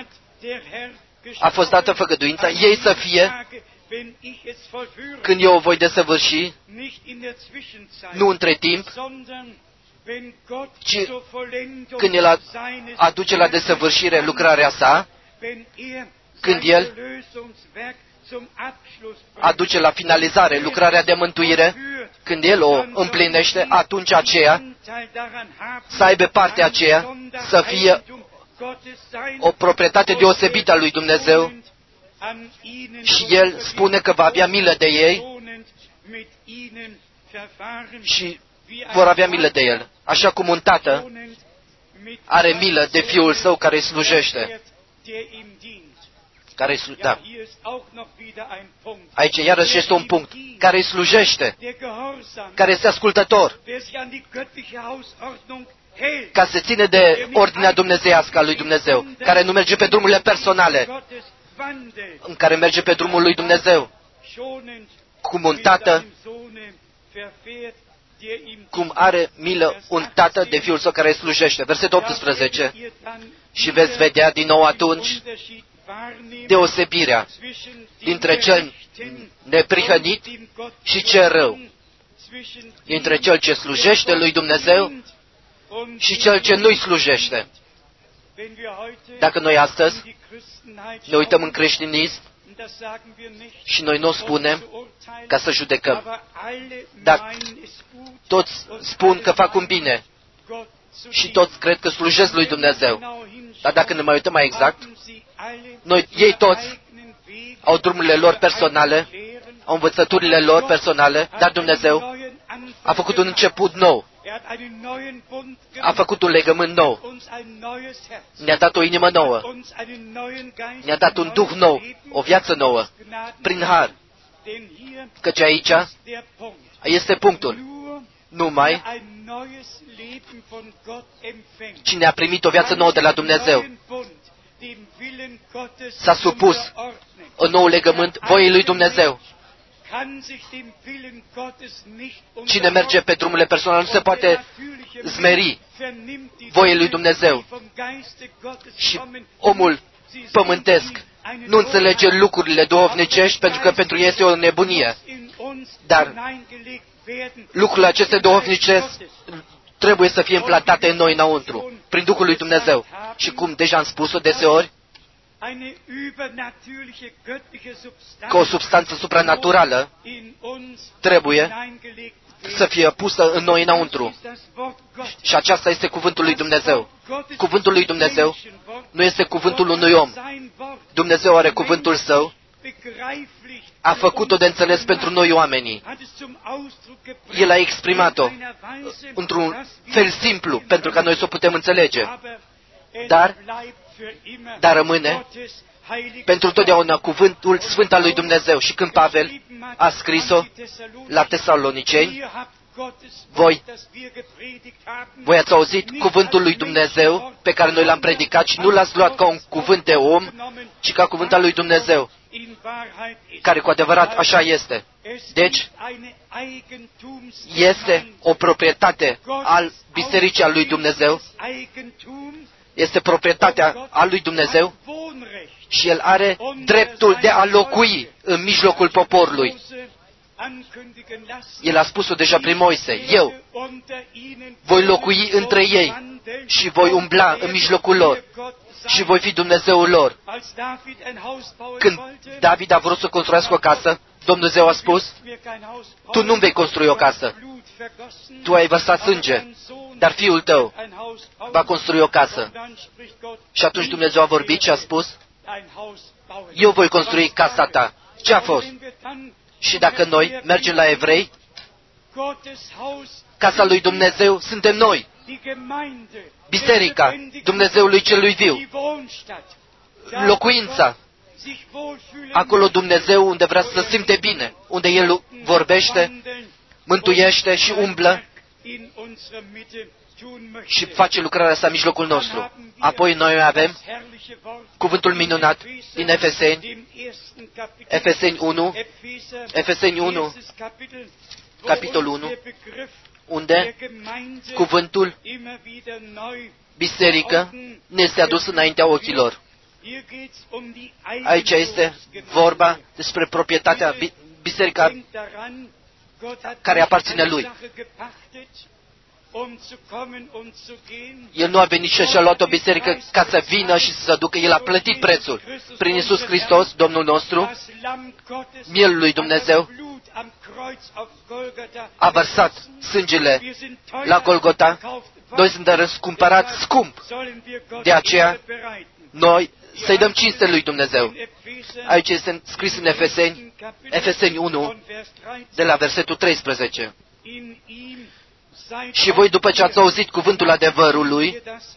ei să fie, când eu o voi desăvârși, nu între timp, ci când El aduce la desăvârșire lucrarea sa, când El aduce la finalizare lucrarea de mântuire, când El o împlinește, atunci aceea să aibă partea aceea, să fie o proprietate deosebită a lui Dumnezeu și El spune că va avea milă de ei și vor avea milă de El, așa cum un tată are milă de fiul său care îi slujește. Da. Aici iarăși este un punct. Care îi slujește, care este ascultător, ca se ține de ordinea dumnezeiască a lui Dumnezeu, care nu merge pe drumurile personale, în care merge pe drumul lui Dumnezeu, cum un tată, cum are milă un tată de fiul său care îi slujește. Versetul 18. Și veți vedea din nou atunci deosebirea dintre cel neprihănit și cel rău, dintre cel ce slujește lui Dumnezeu și cel ce nu-i slujește. Dacă noi astăzi ne uităm în creștinism și noi nu o spunem ca să judecăm, dar toți spun că fac un bine și toți cred că slujesc lui Dumnezeu. Dar dacă ne mai uităm mai exact, ei toți au drumurile lor personale, au învățăturile lor personale, dar Dumnezeu a făcut un început nou. A făcut un legământ nou. Ne-a dat o inimă nouă. Ne-a dat un duh nou, o viață nouă, prin har. Căci aici este punctul. Numai cine a primit o viață nouă de la Dumnezeu s-a supus în nou legământ voiei lui Dumnezeu. Cine merge pe drumurile personale nu se poate zmeri voiei lui Dumnezeu. Și omul pământesc nu înțelege lucrurile duhovnicești pentru că pentru ei este o nebunie. Dar lucrurile acestea duhovnice trebuie să fie implantate în noi înăuntru, prin Duhul lui Dumnezeu. Și cum deja am spus-o deseori, că o substanță supranaturală trebuie să fie pusă în noi înăuntru. Și aceasta este cuvântul lui Dumnezeu. Cuvântul lui Dumnezeu nu este cuvântul unui om. Dumnezeu are cuvântul Său, a făcut-o de înțeles pentru noi oamenii. El a exprimat-o într-un fel simplu, pentru ca noi să o putem înțelege. Dar rămâne pentru totdeauna cuvântul sfânt al lui Dumnezeu. Și când Pavel a scris-o la Tesaloniceni, voi ați auzit cuvântul lui Dumnezeu pe care noi l-am predicat și nu l-ați luat ca un cuvânt de om, ci ca cuvânt al lui Dumnezeu, care cu adevărat așa este. Deci, este o proprietate al Bisericii al lui Dumnezeu, este proprietatea al lui Dumnezeu și El are dreptul de a locui în mijlocul poporului. El a spus-o deja prin Moise: eu voi locui între ei și voi umbla în mijlocul lor și voi fi Dumnezeul lor. Când David a vrut să construiască o casă, Dumnezeu a spus: tu nu vei construi o casă, tu ai vărsat sânge, dar fiul tău va construi o casă. Și atunci Dumnezeu a vorbit și a spus: eu voi construi casa ta. Ce a fost? Și dacă noi mergem la Evrei, casa lui Dumnezeu suntem noi, biserica Dumnezeului celui viu, locuința. Acolo Dumnezeu unde vrea să se simte bine, unde El vorbește, mântuiește și umblă și face lucrarea sa în mijlocul nostru. Apoi noi avem cuvântul minunat din Efeseni 1, capitolul 1, unde cuvântul biserică ne este adus înaintea ochilor. Aici este vorba despre proprietatea biserica care aparține Lui. El nu a venit și și-a luat o biserică ca să vină și să se ducă. El a plătit prețul. Prin Iisus Hristos, Domnul nostru, Mielul lui Dumnezeu, a vărsat sângele la Golgota. Noi suntem răscumpărați scump. De aceea, noi să-i dăm cinste lui Dumnezeu. Aici este scris în Efeseni 1, de la versetul 13. Și voi, după ce ați auzit cuvântul adevărului,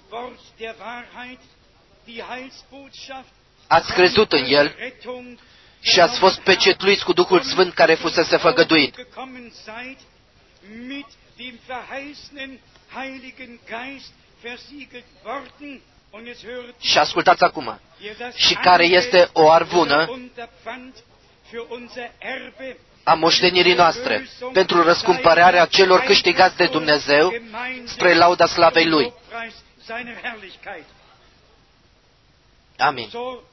ați crezut în el și ați fost pecetluiți cu Duhul Sfânt care fusese făgăduit. Și ascultați acum. Și care este o arvună a moștenirii noastre, pentru răscumpărarea celor câștigați de Dumnezeu, spre lauda slavei Lui. Amin.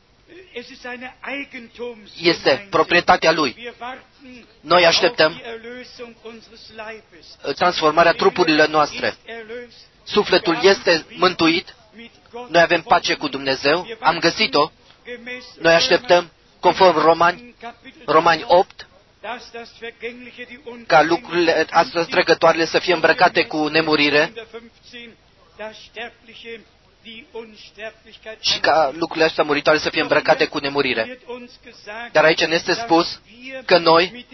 Este proprietatea Lui. Noi așteptăm transformarea trupurilor noastre. sufletul este mântuit, noi avem pace cu Dumnezeu, am găsit-o, noi așteptăm, conform Romani 8, ca lucrurile astea trecătoarele să fie îmbrăcate cu nemurire și ca lucrurile astea muritoare să fie îmbrăcate cu nemurire. Dar aici ne este spus că noi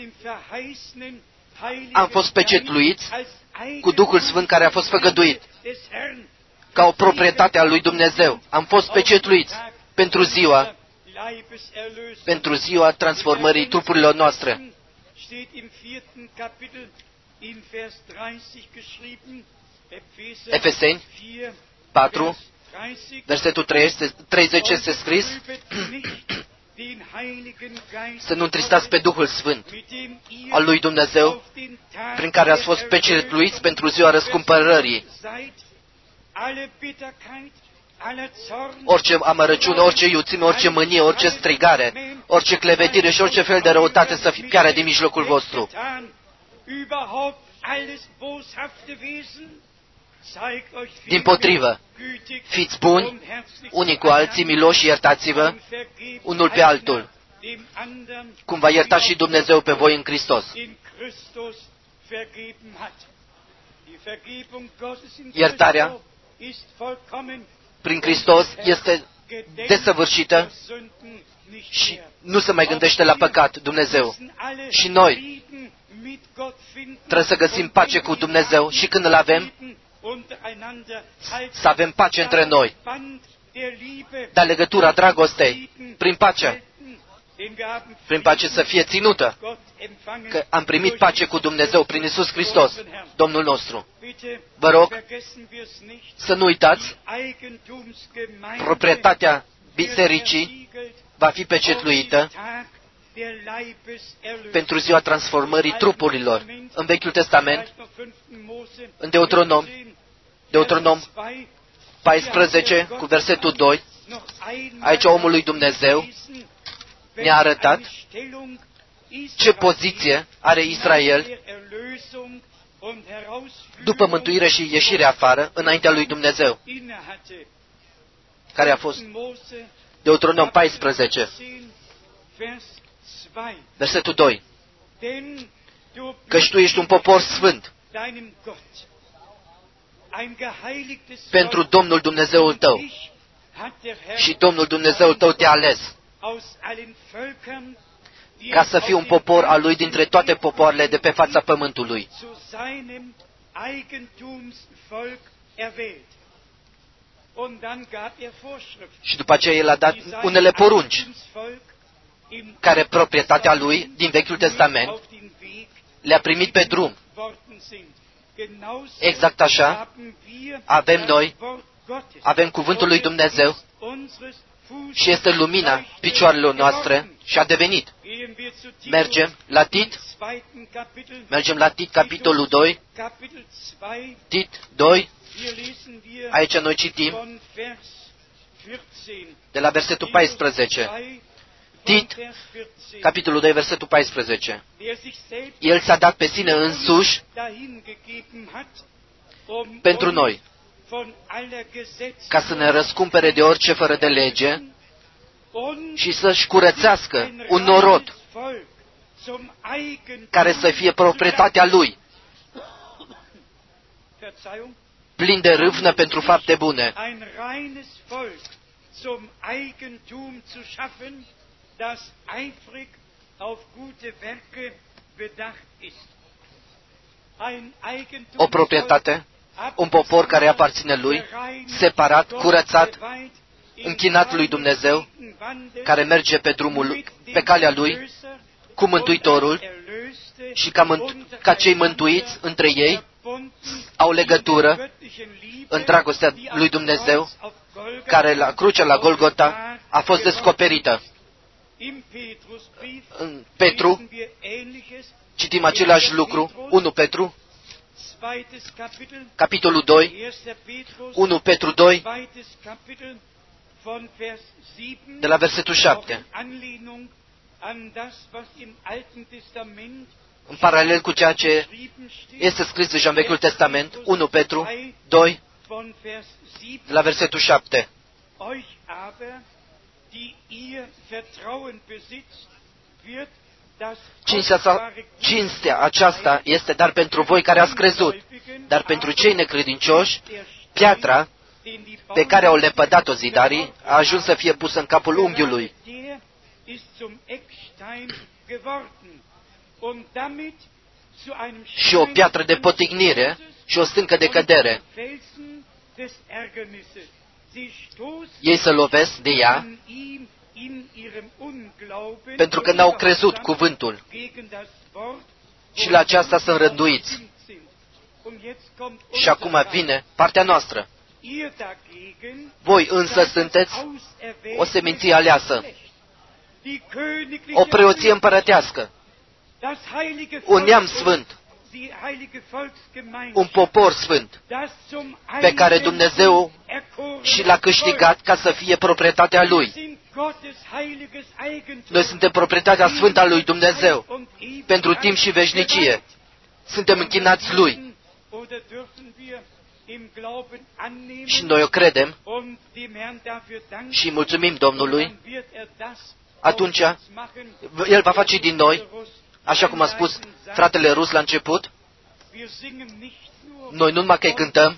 am fost pecetluiți cu Duhul Sfânt care a fost făgăduit ca o proprietate a lui Dumnezeu. Am fost pecetluiți pentru ziua transformării trupurilor noastre. Efeseni 4, versetul 30 este scris: să nu întristați pe Duhul Sfânt al lui Dumnezeu, prin care ați fost pecetluiți pentru ziua răscumpărării. Orice amărăciune, orice iuțime, orice mânie, orice strigare, orice clevetire și orice fel de răutate să piare din mijlocul vostru. Dimpotrivă, fiți buni unii cu alții, miloși și iertați-vă unul pe altul, cum v-a iertat și Dumnezeu pe voi în Hristos. Iertarea prin Hristos este desăvârșită și nu se mai gândește la păcat Dumnezeu. Și noi trebuie să găsim pace cu Dumnezeu și când îl avem, să avem pace între noi. Dar legătura dragostei, prin pace să fie ținută, că am primit pace cu Dumnezeu prin Iisus Hristos, Domnul nostru. Vă rog să nu uitați, proprietatea bisericii va fi pecetluită pentru ziua transformării trupurilor. În Vechiul Testament, în Deuteronom 14, cu versetul 2, aici omul lui Dumnezeu ne-a arătat ce poziție are Israel după mântuire și ieșire afară înaintea lui Dumnezeu, care a fost Deuteronom 14, versetul 2. Căci tu ești un popor sfânt pentru Domnul Dumnezeul tău și Domnul Dumnezeul tău te-a ales ca să fii un popor al lui dintre toate popoarele de pe fața pământului. Și după aceea El a dat unele porunci care proprietatea lui din Vechiul Testament le-a primit pe drum. Exact așa avem noi, avem cuvântul lui Dumnezeu și este lumina picioarelor noastre și a devenit. Mergem la Tit, capitolul 2, Tit 2, aici noi citim de la versetul 14. Tit, capitolul 2, versetul 14. El s-a dat pe sine însuși pentru noi, ca să ne răscumpere de orice fără de lege și să-și curățească un norod care să fie proprietatea Lui, plin de râvnă pentru fapte bune. O proprietate, un popor care aparține Lui, separat, curățat, închinat lui Dumnezeu, care merge pe drumul, pe calea Lui, cu Mântuitorul și ca cei mântuiți între ei au legătură în dragostea lui Dumnezeu, care la crucea la Golgota a fost descoperită. În Petru citim același lucru, 1 Petru, capitolul 2, 1 Petru 2, de la versetul 7. În paralel cu ceea ce este scris deja în Vechiul Testament, 1 Petru 2, de la versetul 7. Cinstea aceasta este dar pentru voi care ați crezut, dar pentru cei necredincioși, piatra pe care au lepădat-o zidarii a ajuns să fie pusă în capul unghiului. Și o piatră de potignire și o stâncă de cădere. Ei se lovesc de ea pentru că n-au crezut cuvântul și la aceasta sunt rânduiți. Și acum vine partea noastră. Voi însă sunteți o seminție aleasă, o preoție împărătească, un neam sfânt, un popor sfânt, pe care Dumnezeu și l-a câștigat ca să fie proprietatea Lui. Noi suntem proprietatea sfântă a lui Dumnezeu, pentru timp și veșnicie. Suntem închinați Lui. Și noi o credem și mulțumim Domnului. Atunci, El va face din noi, așa cum a spus fratele Rus la început, noi nu numai că îi cântăm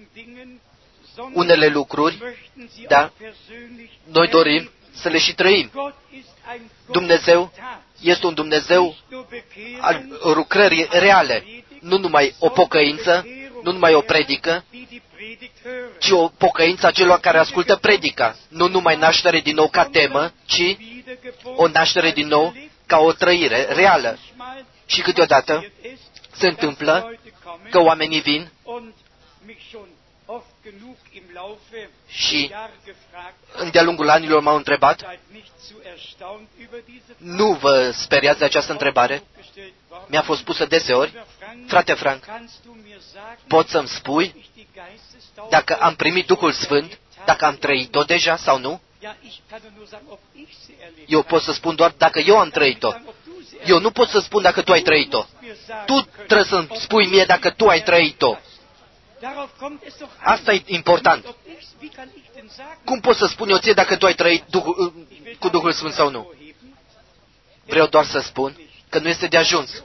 unele lucruri, dar noi dorim să le și trăim. Dumnezeu este un Dumnezeu al lucrării reale, nu numai o pocăință, nu numai o predică, ci o pocăință a celor care ascultă predica. Nu numai naștere din nou ca temă, ci o naștere din nou ca o trăire reală. Și câteodată se întâmplă că oamenii vin și de-a lungul anilor m-au întrebat, nu vă speriați de această întrebare? Mi-a fost pusă deseori, frate Frank, poți să-mi spui dacă am primit Duhul Sfânt, dacă am trăit-o deja sau nu? Eu pot să spun doar dacă eu am trăit-o. Eu nu pot să spun dacă tu ai trăit-o. Tu trebuie să-mi spui mie dacă tu ai trăit-o. Asta e important. Cum pot să spun eu ție dacă tu ai trăit cu Duhul Sfânt sau nu? Vreau doar să spun că nu este de ajuns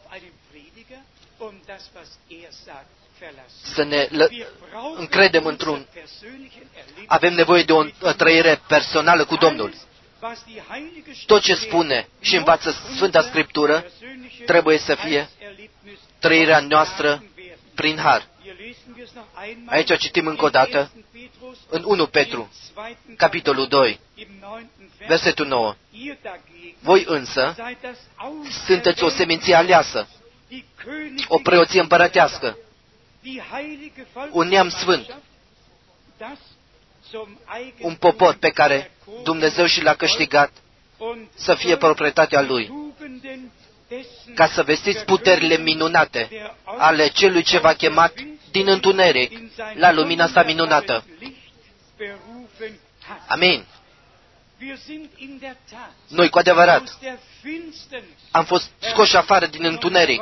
să ne încredem într-un... Avem nevoie de o trăire personală cu Domnul. Tot ce spune și învață Sfânta Scriptură trebuie să fie trăirea noastră prin har. Aici citim încă o dată în 1 Petru, capitolul 2, versetul 9. Voi însă sunteți o seminție aleasă, o preoție împărătească, un neam sfânt, un popor pe care Dumnezeu și l-a câștigat să fie proprietatea Lui, ca să vestiți puterile minunate ale Celui ce v-a chemat din întuneric la lumina sa minunată. Amin. Noi cu adevărat am fost scoși afară din întuneric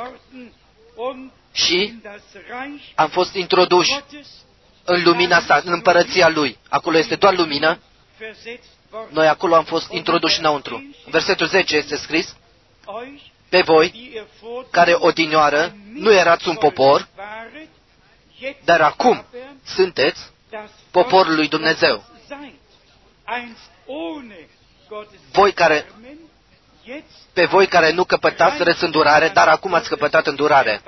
și am fost introduși în lumina sa, în împărăția Lui. Acolo este doar lumină. Noi acolo am fost introduși înăuntru. Versetul 10 este scris: pe voi, care odinioară nu erați un popor, dar acum sunteți poporul lui Dumnezeu. Pe voi care nu căpătați răsândurare, dar acum ați căpătat îndurare.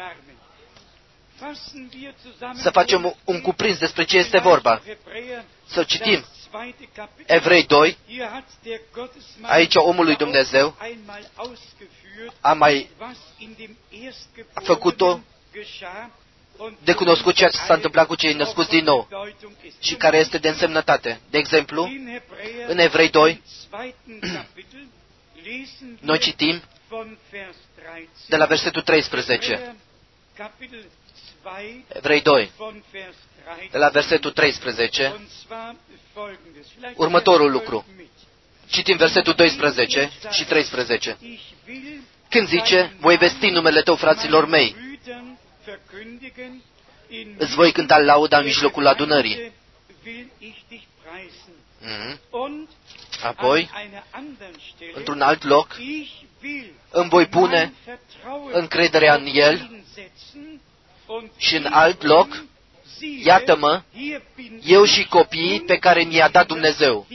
Să facem un cuprins despre ce este vorba. Să citim Evrei 2. Aici omul lui Dumnezeu a mai făcut-o de cunoscut ceea ce s-a întâmplat cu cei născuți din nou și care este de însemnătate. De exemplu, în Evrei 2, noi citim de la versetul 13. Evrei 2, de la versetul 13, următorul lucru. Citim versetul 12 și 13. Când zice, voi vesti numele tău, fraților mei, îți voi cânta lauda în mijlocul adunării. Apoi, într-un alt loc, îmi voi pune încrederea în El și în alt loc, iată-mă, eu și copiii pe care mi-a dat Dumnezeu.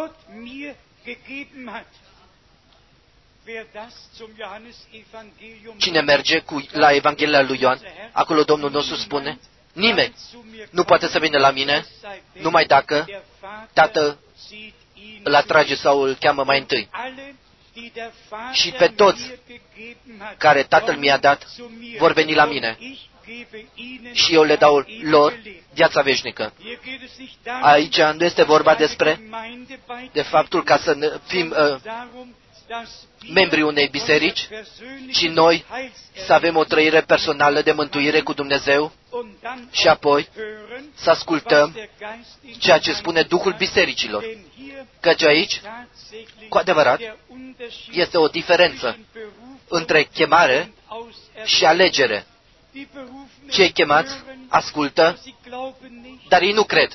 Cine merge la Evanghelia lui Ioan, acolo Domnul nostru spune, nimeni nu poate să vină la mine numai dacă Tatăl îl atrage sau îl cheamă mai întâi. Și pe toți care Tatăl mi-a dat vor veni la mine și eu le dau lor viața veșnică. Aici nu este vorba de faptul ca să fim membrii unei biserici, ci noi să avem o trăire personală de mântuire cu Dumnezeu și apoi să ascultăm ceea ce spune Duhul bisericilor. Căci aici, cu adevărat, este o diferență între chemare și alegere. Cei chemați ascultă, dar ei nu cred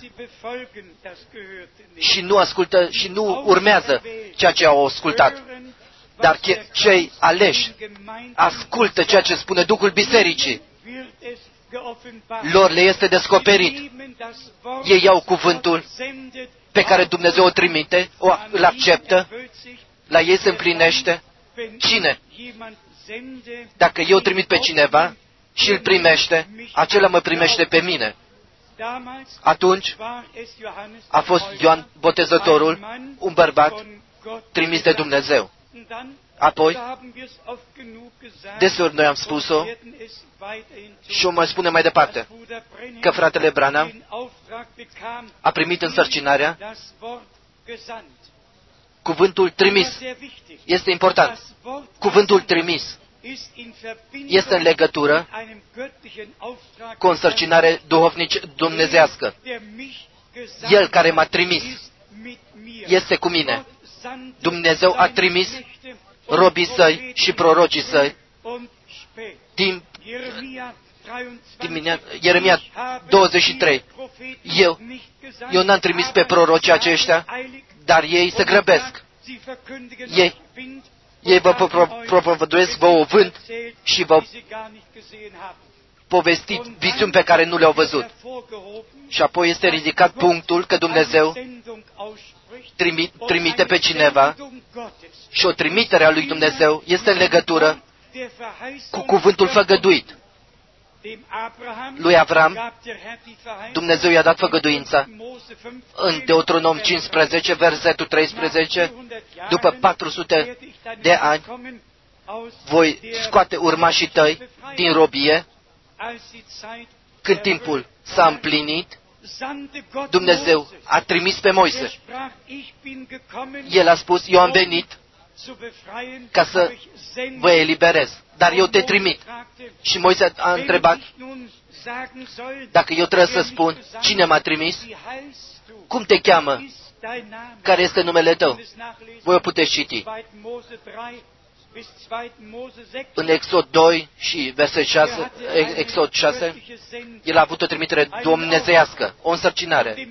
și nu ascultă și nu urmează ceea ce au ascultat. Dar cei aleși ascultă ceea ce spune Duhul bisericii. Lor le este descoperit. Ei iau cuvântul pe care Dumnezeu o trimite, îl acceptă, la ei se împlinește. Cine? Dacă eu trimit pe cineva și îl primește, acela mă primește pe mine. Atunci a fost Ioan Botezătorul, un bărbat trimis de Dumnezeu. Apoi, deseori noi am spus-o și o mai spune mai departe, că fratele Branham a primit însărcinarea, cuvântul trimis. Este important. Cuvântul trimis este în legătură cu o însărcinare dumnezească. El care m-a trimis este cu mine. Dumnezeu a trimis robii săi și prorocii săi. Ieremia 23. Eu n-am trimis pe prorocii aceștia, dar ei se grăbesc. Ei vă propovăduiesc, vă o vând și vă povesti visiuni pe care nu le-au văzut. Și apoi este ridicat punctul că Dumnezeu trimite pe cineva și o trimitere a lui Dumnezeu este în legătură cu cuvântul făgăduit. Lui Avram, Dumnezeu i-a dat făgăduința în Deuteronom 15, versetul 13, după 400 de ani voi scoate urmașii tăi din robie. Când timpul s-a împlinit, Dumnezeu a trimis pe Moise. El a spus, eu am venit ca să vă eliberez, dar eu te trimit. Și Moise a întrebat, dacă eu trebuie să spun cine m-a trimis, cum te cheamă, care este numele tău? Voi o puteți citi. În Exod 2 și verset 6, Exod 6, el a avut o trimitere dumnezeiască, o însărcinare.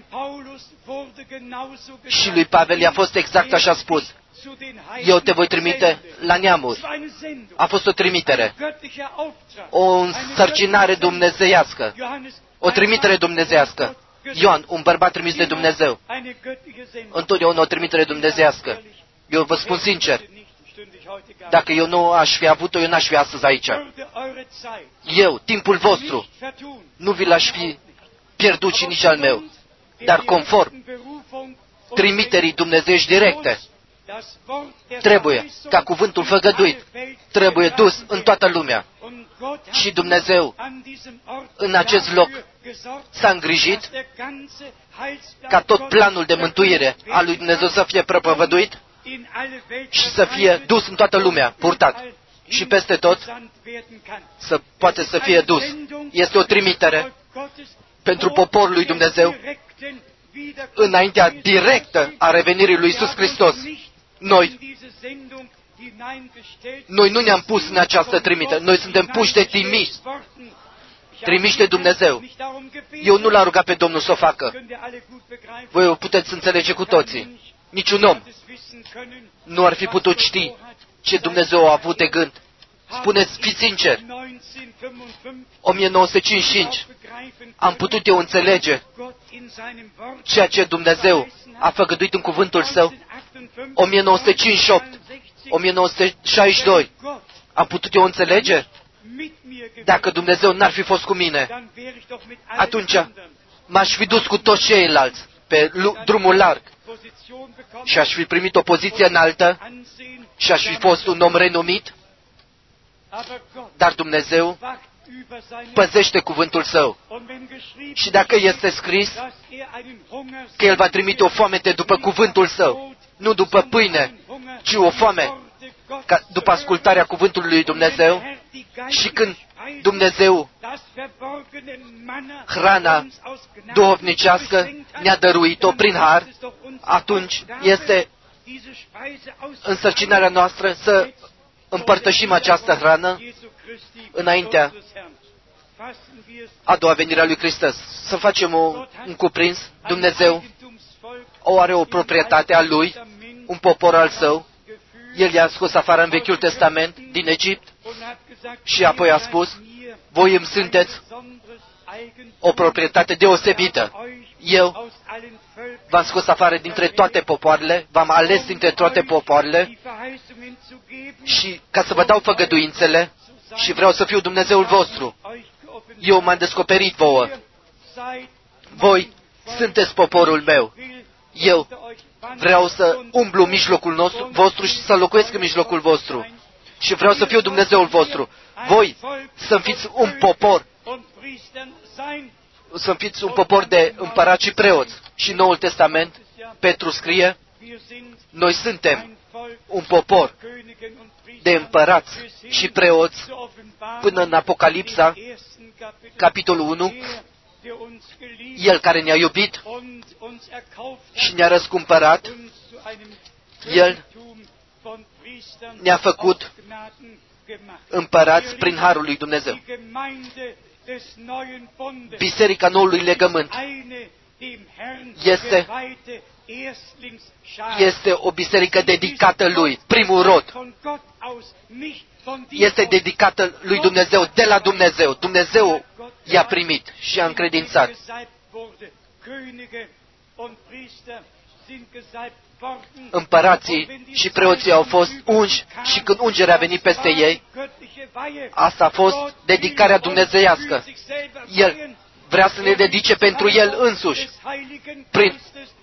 Și lui Pavel i-a fost exact așa spus. Eu te voi trimite la neamuri. A fost o trimitere. O însărcinare dumnezeiască. O trimitere dumnezeiască. Ioan, un bărbat trimis de Dumnezeu. Întotdeauna o trimitere dumnezeiască. Eu vă spun sincer, dacă eu nu aș fi avut-o, eu n-aș fi astăzi aici. Eu, timpul vostru, nu vi l-aș fi pierdut și nici al meu, dar conform trimiterii dumnezeiești directe, trebuie ca cuvântul făgăduit, trebuie dus în toată lumea. Și Dumnezeu, în acest loc, s-a îngrijit ca tot planul de mântuire al lui Dumnezeu să fie propovăduit și să fie dus în toată lumea, purtat. Și peste tot să poate să fie dus. Este o trimitere pentru poporul lui Dumnezeu înaintea directă a revenirii lui Iisus Hristos. Noi nu ne-am pus în această trimitere. Noi suntem puși de trimis. Trimiște Dumnezeu. Eu nu l-am rugat pe Domnul să o facă. Voi o puteți înțelege cu toții. Niciun om nu ar fi putut ști ce Dumnezeu a avut de gând. Spuneți, fiți sinceri, 1955 am putut eu înțelege ceea ce Dumnezeu a făgăduit în cuvântul Său. 1958, 1962 am putut eu înțelege. Dacă Dumnezeu n-ar fi fost cu mine, atunci m-aș fi dus cu toți ceilalți pe drumul larg și aș fi primit o poziție înaltă și aș fi fost un om renumit. Dar Dumnezeu păzește cuvântul Său. Și dacă este scris că El va trimite o foamete după cuvântul Său, nu după pâine, ci o foame după ascultarea cuvântului lui Dumnezeu, și când Dumnezeu hrana duhovnicească ne-a dăruit-o prin har, atunci este însărcinarea noastră să împărtășim această hrană înaintea a doua venire a lui Hristos. Să facem un cuprins. Dumnezeu are o proprietate a Lui, un popor al Său. El i-a scos afară în Vechiul Testament din Egipt și apoi a spus, voi îmi sunteți o proprietate deosebită. Eu v-am scos afară dintre toate popoarele, v-am ales dintre toate popoarele și ca să vă dau făgăduințele și vreau să fiu Dumnezeul vostru. Eu m-am descoperit vouă. Voi sunteți poporul meu. Eu vreau să umblu în mijlocul vostru și să locuiesc în mijlocul vostru. Și vreau să fiu Dumnezeul vostru. Voi să fiți un popor, să fiți un popor de împărați și preoți. Și în Noul Testament, Petru scrie, noi suntem un popor de împărați și preoți până în Apocalipsa, capitolul 1, El care ne-a iubit și ne-a răscumpărat, El ne-a făcut împărați prin harul lui Dumnezeu. Biserica Noului Legământ este o biserică dedicată Lui, primul rod. Este dedicată lui Dumnezeu, de la Dumnezeu. Dumnezeu i-a primit și a încredințat. Împărații și preoții au fost unși și când ungerea a venit peste ei, asta a fost dedicarea dumnezeiască. El vrea să ne dedice pentru El însuși, prin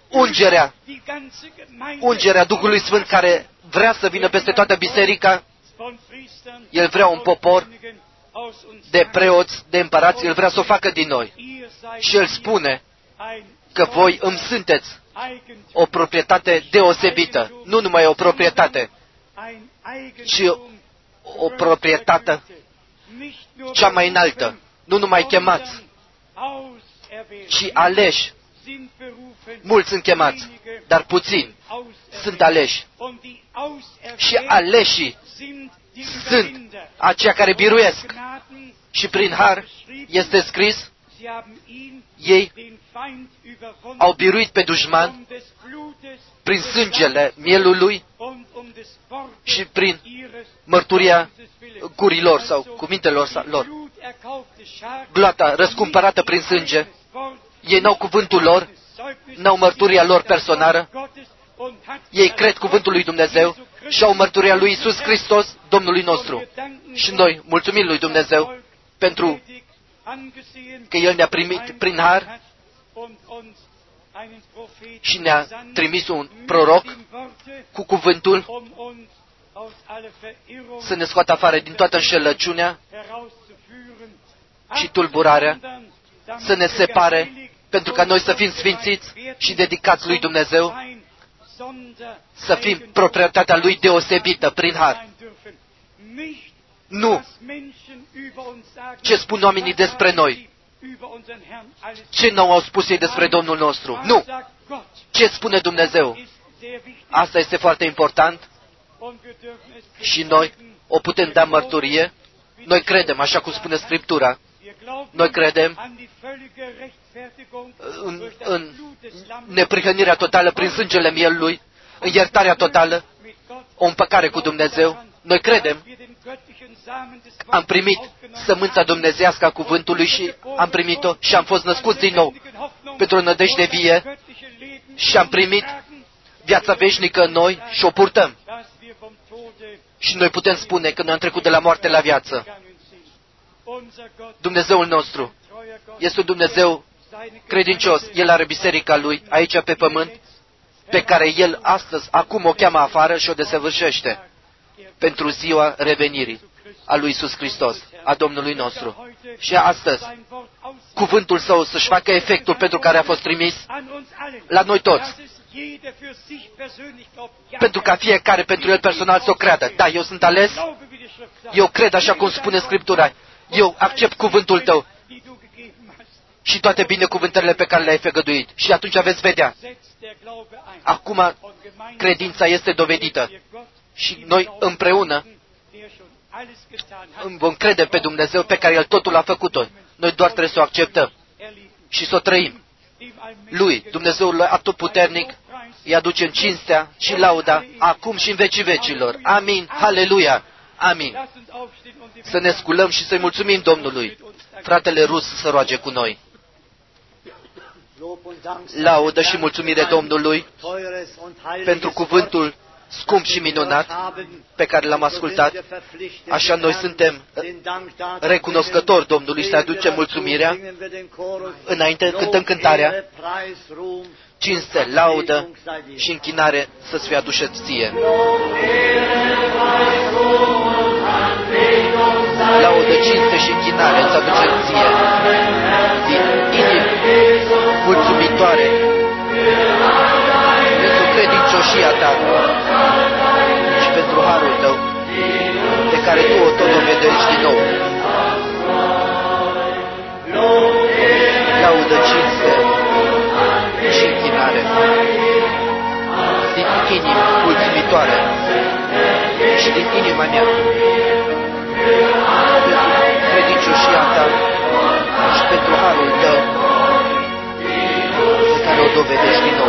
ungerea Duhului Sfânt care vrea să vină peste toată biserica. El vrea un popor de preoți, de împărați, El vrea să o facă din noi. Și El spune că voi îmi sunteți o proprietate deosebită, nu numai o proprietate, ci o proprietate cea mai înaltă, nu numai chemați, ci aleși. Mulți sunt chemați, dar puțini sunt aleși. Și aleșii sunt aceia care biruiesc. Și prin har este scris, ei au biruit pe dușman prin sângele mielului și prin mărturia gurilor sau cuvintelor lor. Gloata răscumpărată prin sânge, ei n-au cuvântul lor, n-au mărturia lor personală, ei cred cuvântul lui Dumnezeu și au mărturia lui Iisus Hristos, Domnului nostru. Și noi mulțumim lui Dumnezeu pentru că El ne-a primit prin har și ne-a trimis un proroc cu cuvântul să ne scoată afară din toată înșelăciunea și tulburarea, să ne separe pentru ca noi să fim sfințiți și dedicați lui Dumnezeu, să fim proprietatea Lui deosebită prin har. Nu ce spun oamenii despre noi, ce nu au spus ei despre Domnul nostru. Nu! Ce spune Dumnezeu? Asta este foarte important și noi o putem da mărturie. Noi credem, așa cum spune Scriptura, Noi credem în neprihănirea totală prin sângele Mielului, în iertarea totală, o împăcare cu Dumnezeu. Noi credem, am primit sămânța dumnezeiască a cuvântului și am primit-o și am fost născuți din nou pentru o nădejde vie și am primit viața veșnică în noi și o purtăm. Și noi putem spune că noi am trecut de la moarte la viață. Dumnezeul nostru este un Dumnezeu credincios. El are biserica Lui aici pe pământ, pe care El astăzi, acum o cheamă afară și o desăvârșește pentru ziua revenirii a lui Iisus Hristos, a Domnului nostru. Și astăzi, cuvântul Său să-și facă efectul pentru care a fost trimis la noi toți. Pentru ca fiecare pentru el personal să o creadă. Da, eu sunt ales, eu cred așa cum spune Scriptura, eu accept cuvântul Tău și toate binecuvântările pe care le-ai făgăduit. Și atunci veți vedea. Acum credința este dovedită și noi împreună vom crede pe Dumnezeu pe care El totul a făcut-o. Noi doar trebuie să o acceptăm și să o trăim. Lui, Dumnezeul atotputernic, îi aducem cinstea și lauda acum și în vecii vecilor. Amin. Haleluia. Amin. Să ne sculăm și să-i mulțumim Domnului. Fratele Rus să roage cu noi. Laudă și mulțumire Domnului pentru cuvântul scump și minunat pe care l-am ascultat. Așa noi suntem recunoscători Domnului să aducem mulțumirea. Înainte cântăm cântarea, cinste, laudă și închinare să-ți fie adușă ție. Laudă, cinste și închinare îți aduce ție. Din inimă mulțumitoare pentru credincioșia ta și pentru harul tău pe care tu o tot dovedești din nou. Laudă, cinste și închinare din inimă mulțumitoare și din inima mea pentru credincioșia ta și pentru harul tău pe care o dovedești din nou.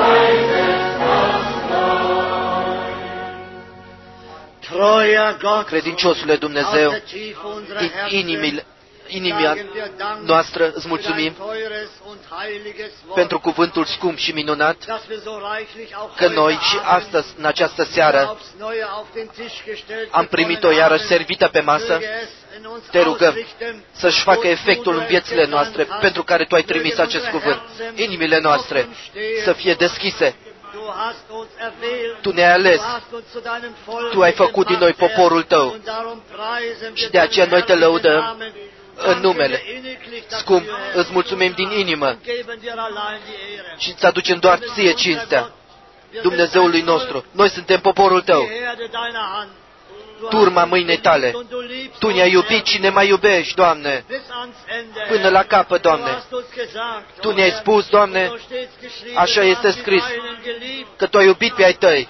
Credinciosule Dumnezeu, din inima noastră îți mulțumim pentru cuvântul scump și minunat, că noi și astăzi, în această seară, am primit-o iarăși servită pe masă. Te rugăm să-și facă efectul în viețile noastre pentru care Tu ai trimis acest cuvânt. Inimile noastre să fie deschise. Tu ne-ai ales, Tu ai făcut din noi poporul Tău și de aceea noi Te lăudăm în numele scump, îți mulțumim din inimă și îți aducem doar ție cinstea, Dumnezeului nostru. Noi suntem poporul Tău, turma mâinii Tale. Tu ne-ai iubit și ne mai iubești, Doamne, până la capăt, Doamne. Tu ne-ai spus, Doamne, așa este scris, că Tu ai iubit pe ai Tăi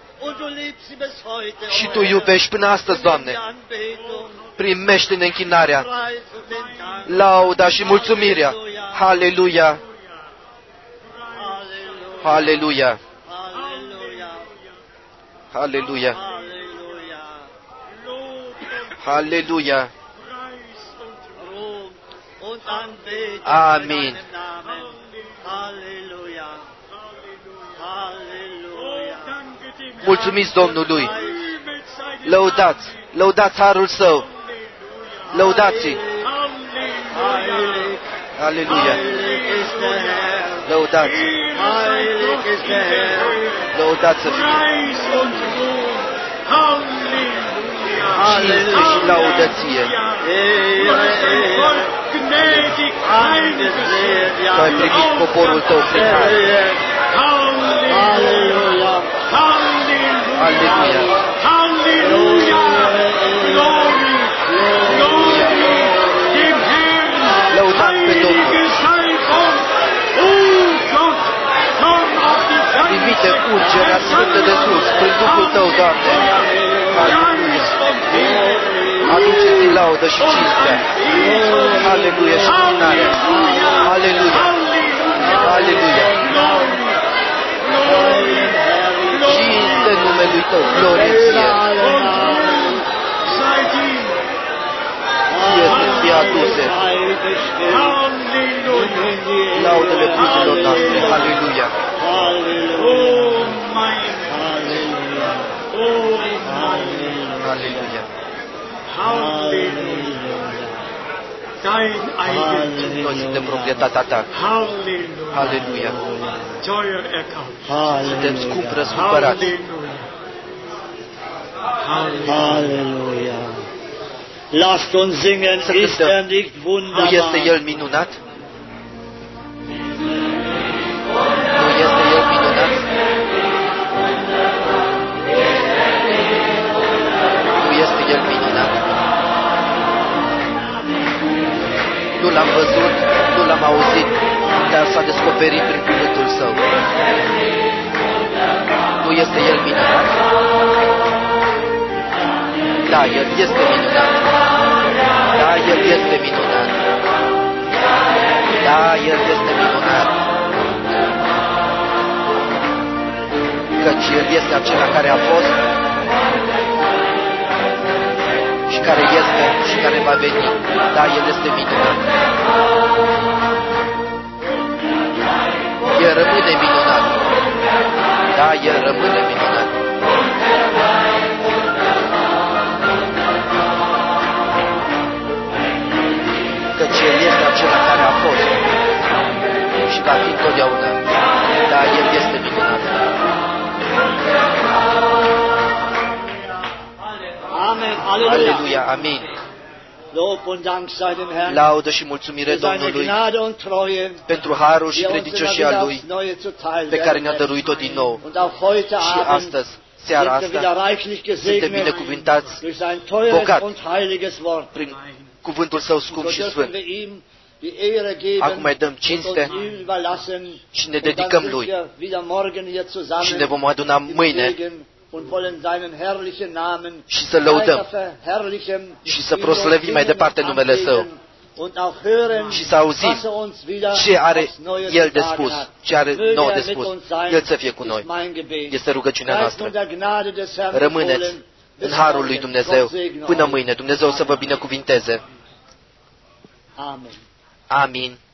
și Tu iubești până astăzi, Doamne. Primește-ne închinarea, lauda și mulțumirea. Haleluia! Haleluia! Haleluia! Haleluia! Amin! Mulțumiți Domnului! Lăudați! Lăudați harul Său! Lăudați-i! Aleluia! Lăudați! Lăudați să fie! Cinste și laudă ție! Tu ai primit poporul Tău prin har! Aleluia! Aleluia! Lăudați pe Domnul! Trimite ungerea sfântă de sus, prin Duhul Tău, Doamne! Aleluia! Aduceți-i laudă laudă și cinstea. Aleluia și închinare. Aleluia. Aleluia. Cinste numelui Tău, glorie Ție. Fie aduse laudele buzilor noastre. Aleluia. Aleluia. Noi suntem proprietatea Ta. Aleluia. Suntem scump răscumpărați. Halleluja. Lasst uns singen, ist nicht Nu wunderbar? este El minunat? Nu este El minunat? Nu este El minunat? Nu L-am văzut, nu L-am auzit, dar s-a descoperit prin cuvântul Său. Nu este El minunat? Da, El este minunat. Da, El este minunat. Da, El este minunat. Căci El este acela care a fost și care este și care va veni. Da, El este minunat. El rămâne minunat. Da, El rămâne minunat. Căci El este acela care a fost și va fi întotdeauna. Da, El este minunat. Amen, Halleluja. Aleluia, amin. Lob und Dank sei dem Herrn Laudă și mulțumire für seine Domnului Gnade und Treue, pentru harul și die uns immer credincioșia wieder Lui aufs Neue zuteil pe care ne-a werden dăruit-o din nou. Und auch heute Și Abend astăzi, seara sind wir wieder asta, reichlich suntem gesegnet binecuvântați durch sein teures bogat und heiliges Wort. prin cuvântul Său scump So și dürfen sfânt. wir ihm die Ehre geben Acum îi dăm und cinste uns ihm überlassen. și ne Und dann dedicăm sind Lui. wir wieder morgen hier Și zusammen ne vom aduna im mâine Segen und wollen seinen herrlichen Namen și să lăudăm weiter verherrlichen, și să ihn proslăvim mai singen departe und numele Său anbeten und auch hören, și să auzim was uns wieder ce are aufs Neue El zu de sagen spus, hat. ce are Möge nou er de mit spus. uns sein, El să fie cu ist noi. mein Gebet. Este rugăciunea Bleibt noastră. unter Gnade des Herrn Rămâneți befohlen. în Bis harul lui morgen. Dumnezeu Gott segne până euch. mâine. Dumnezeu să vă binecuvinteze. Amen. Amin.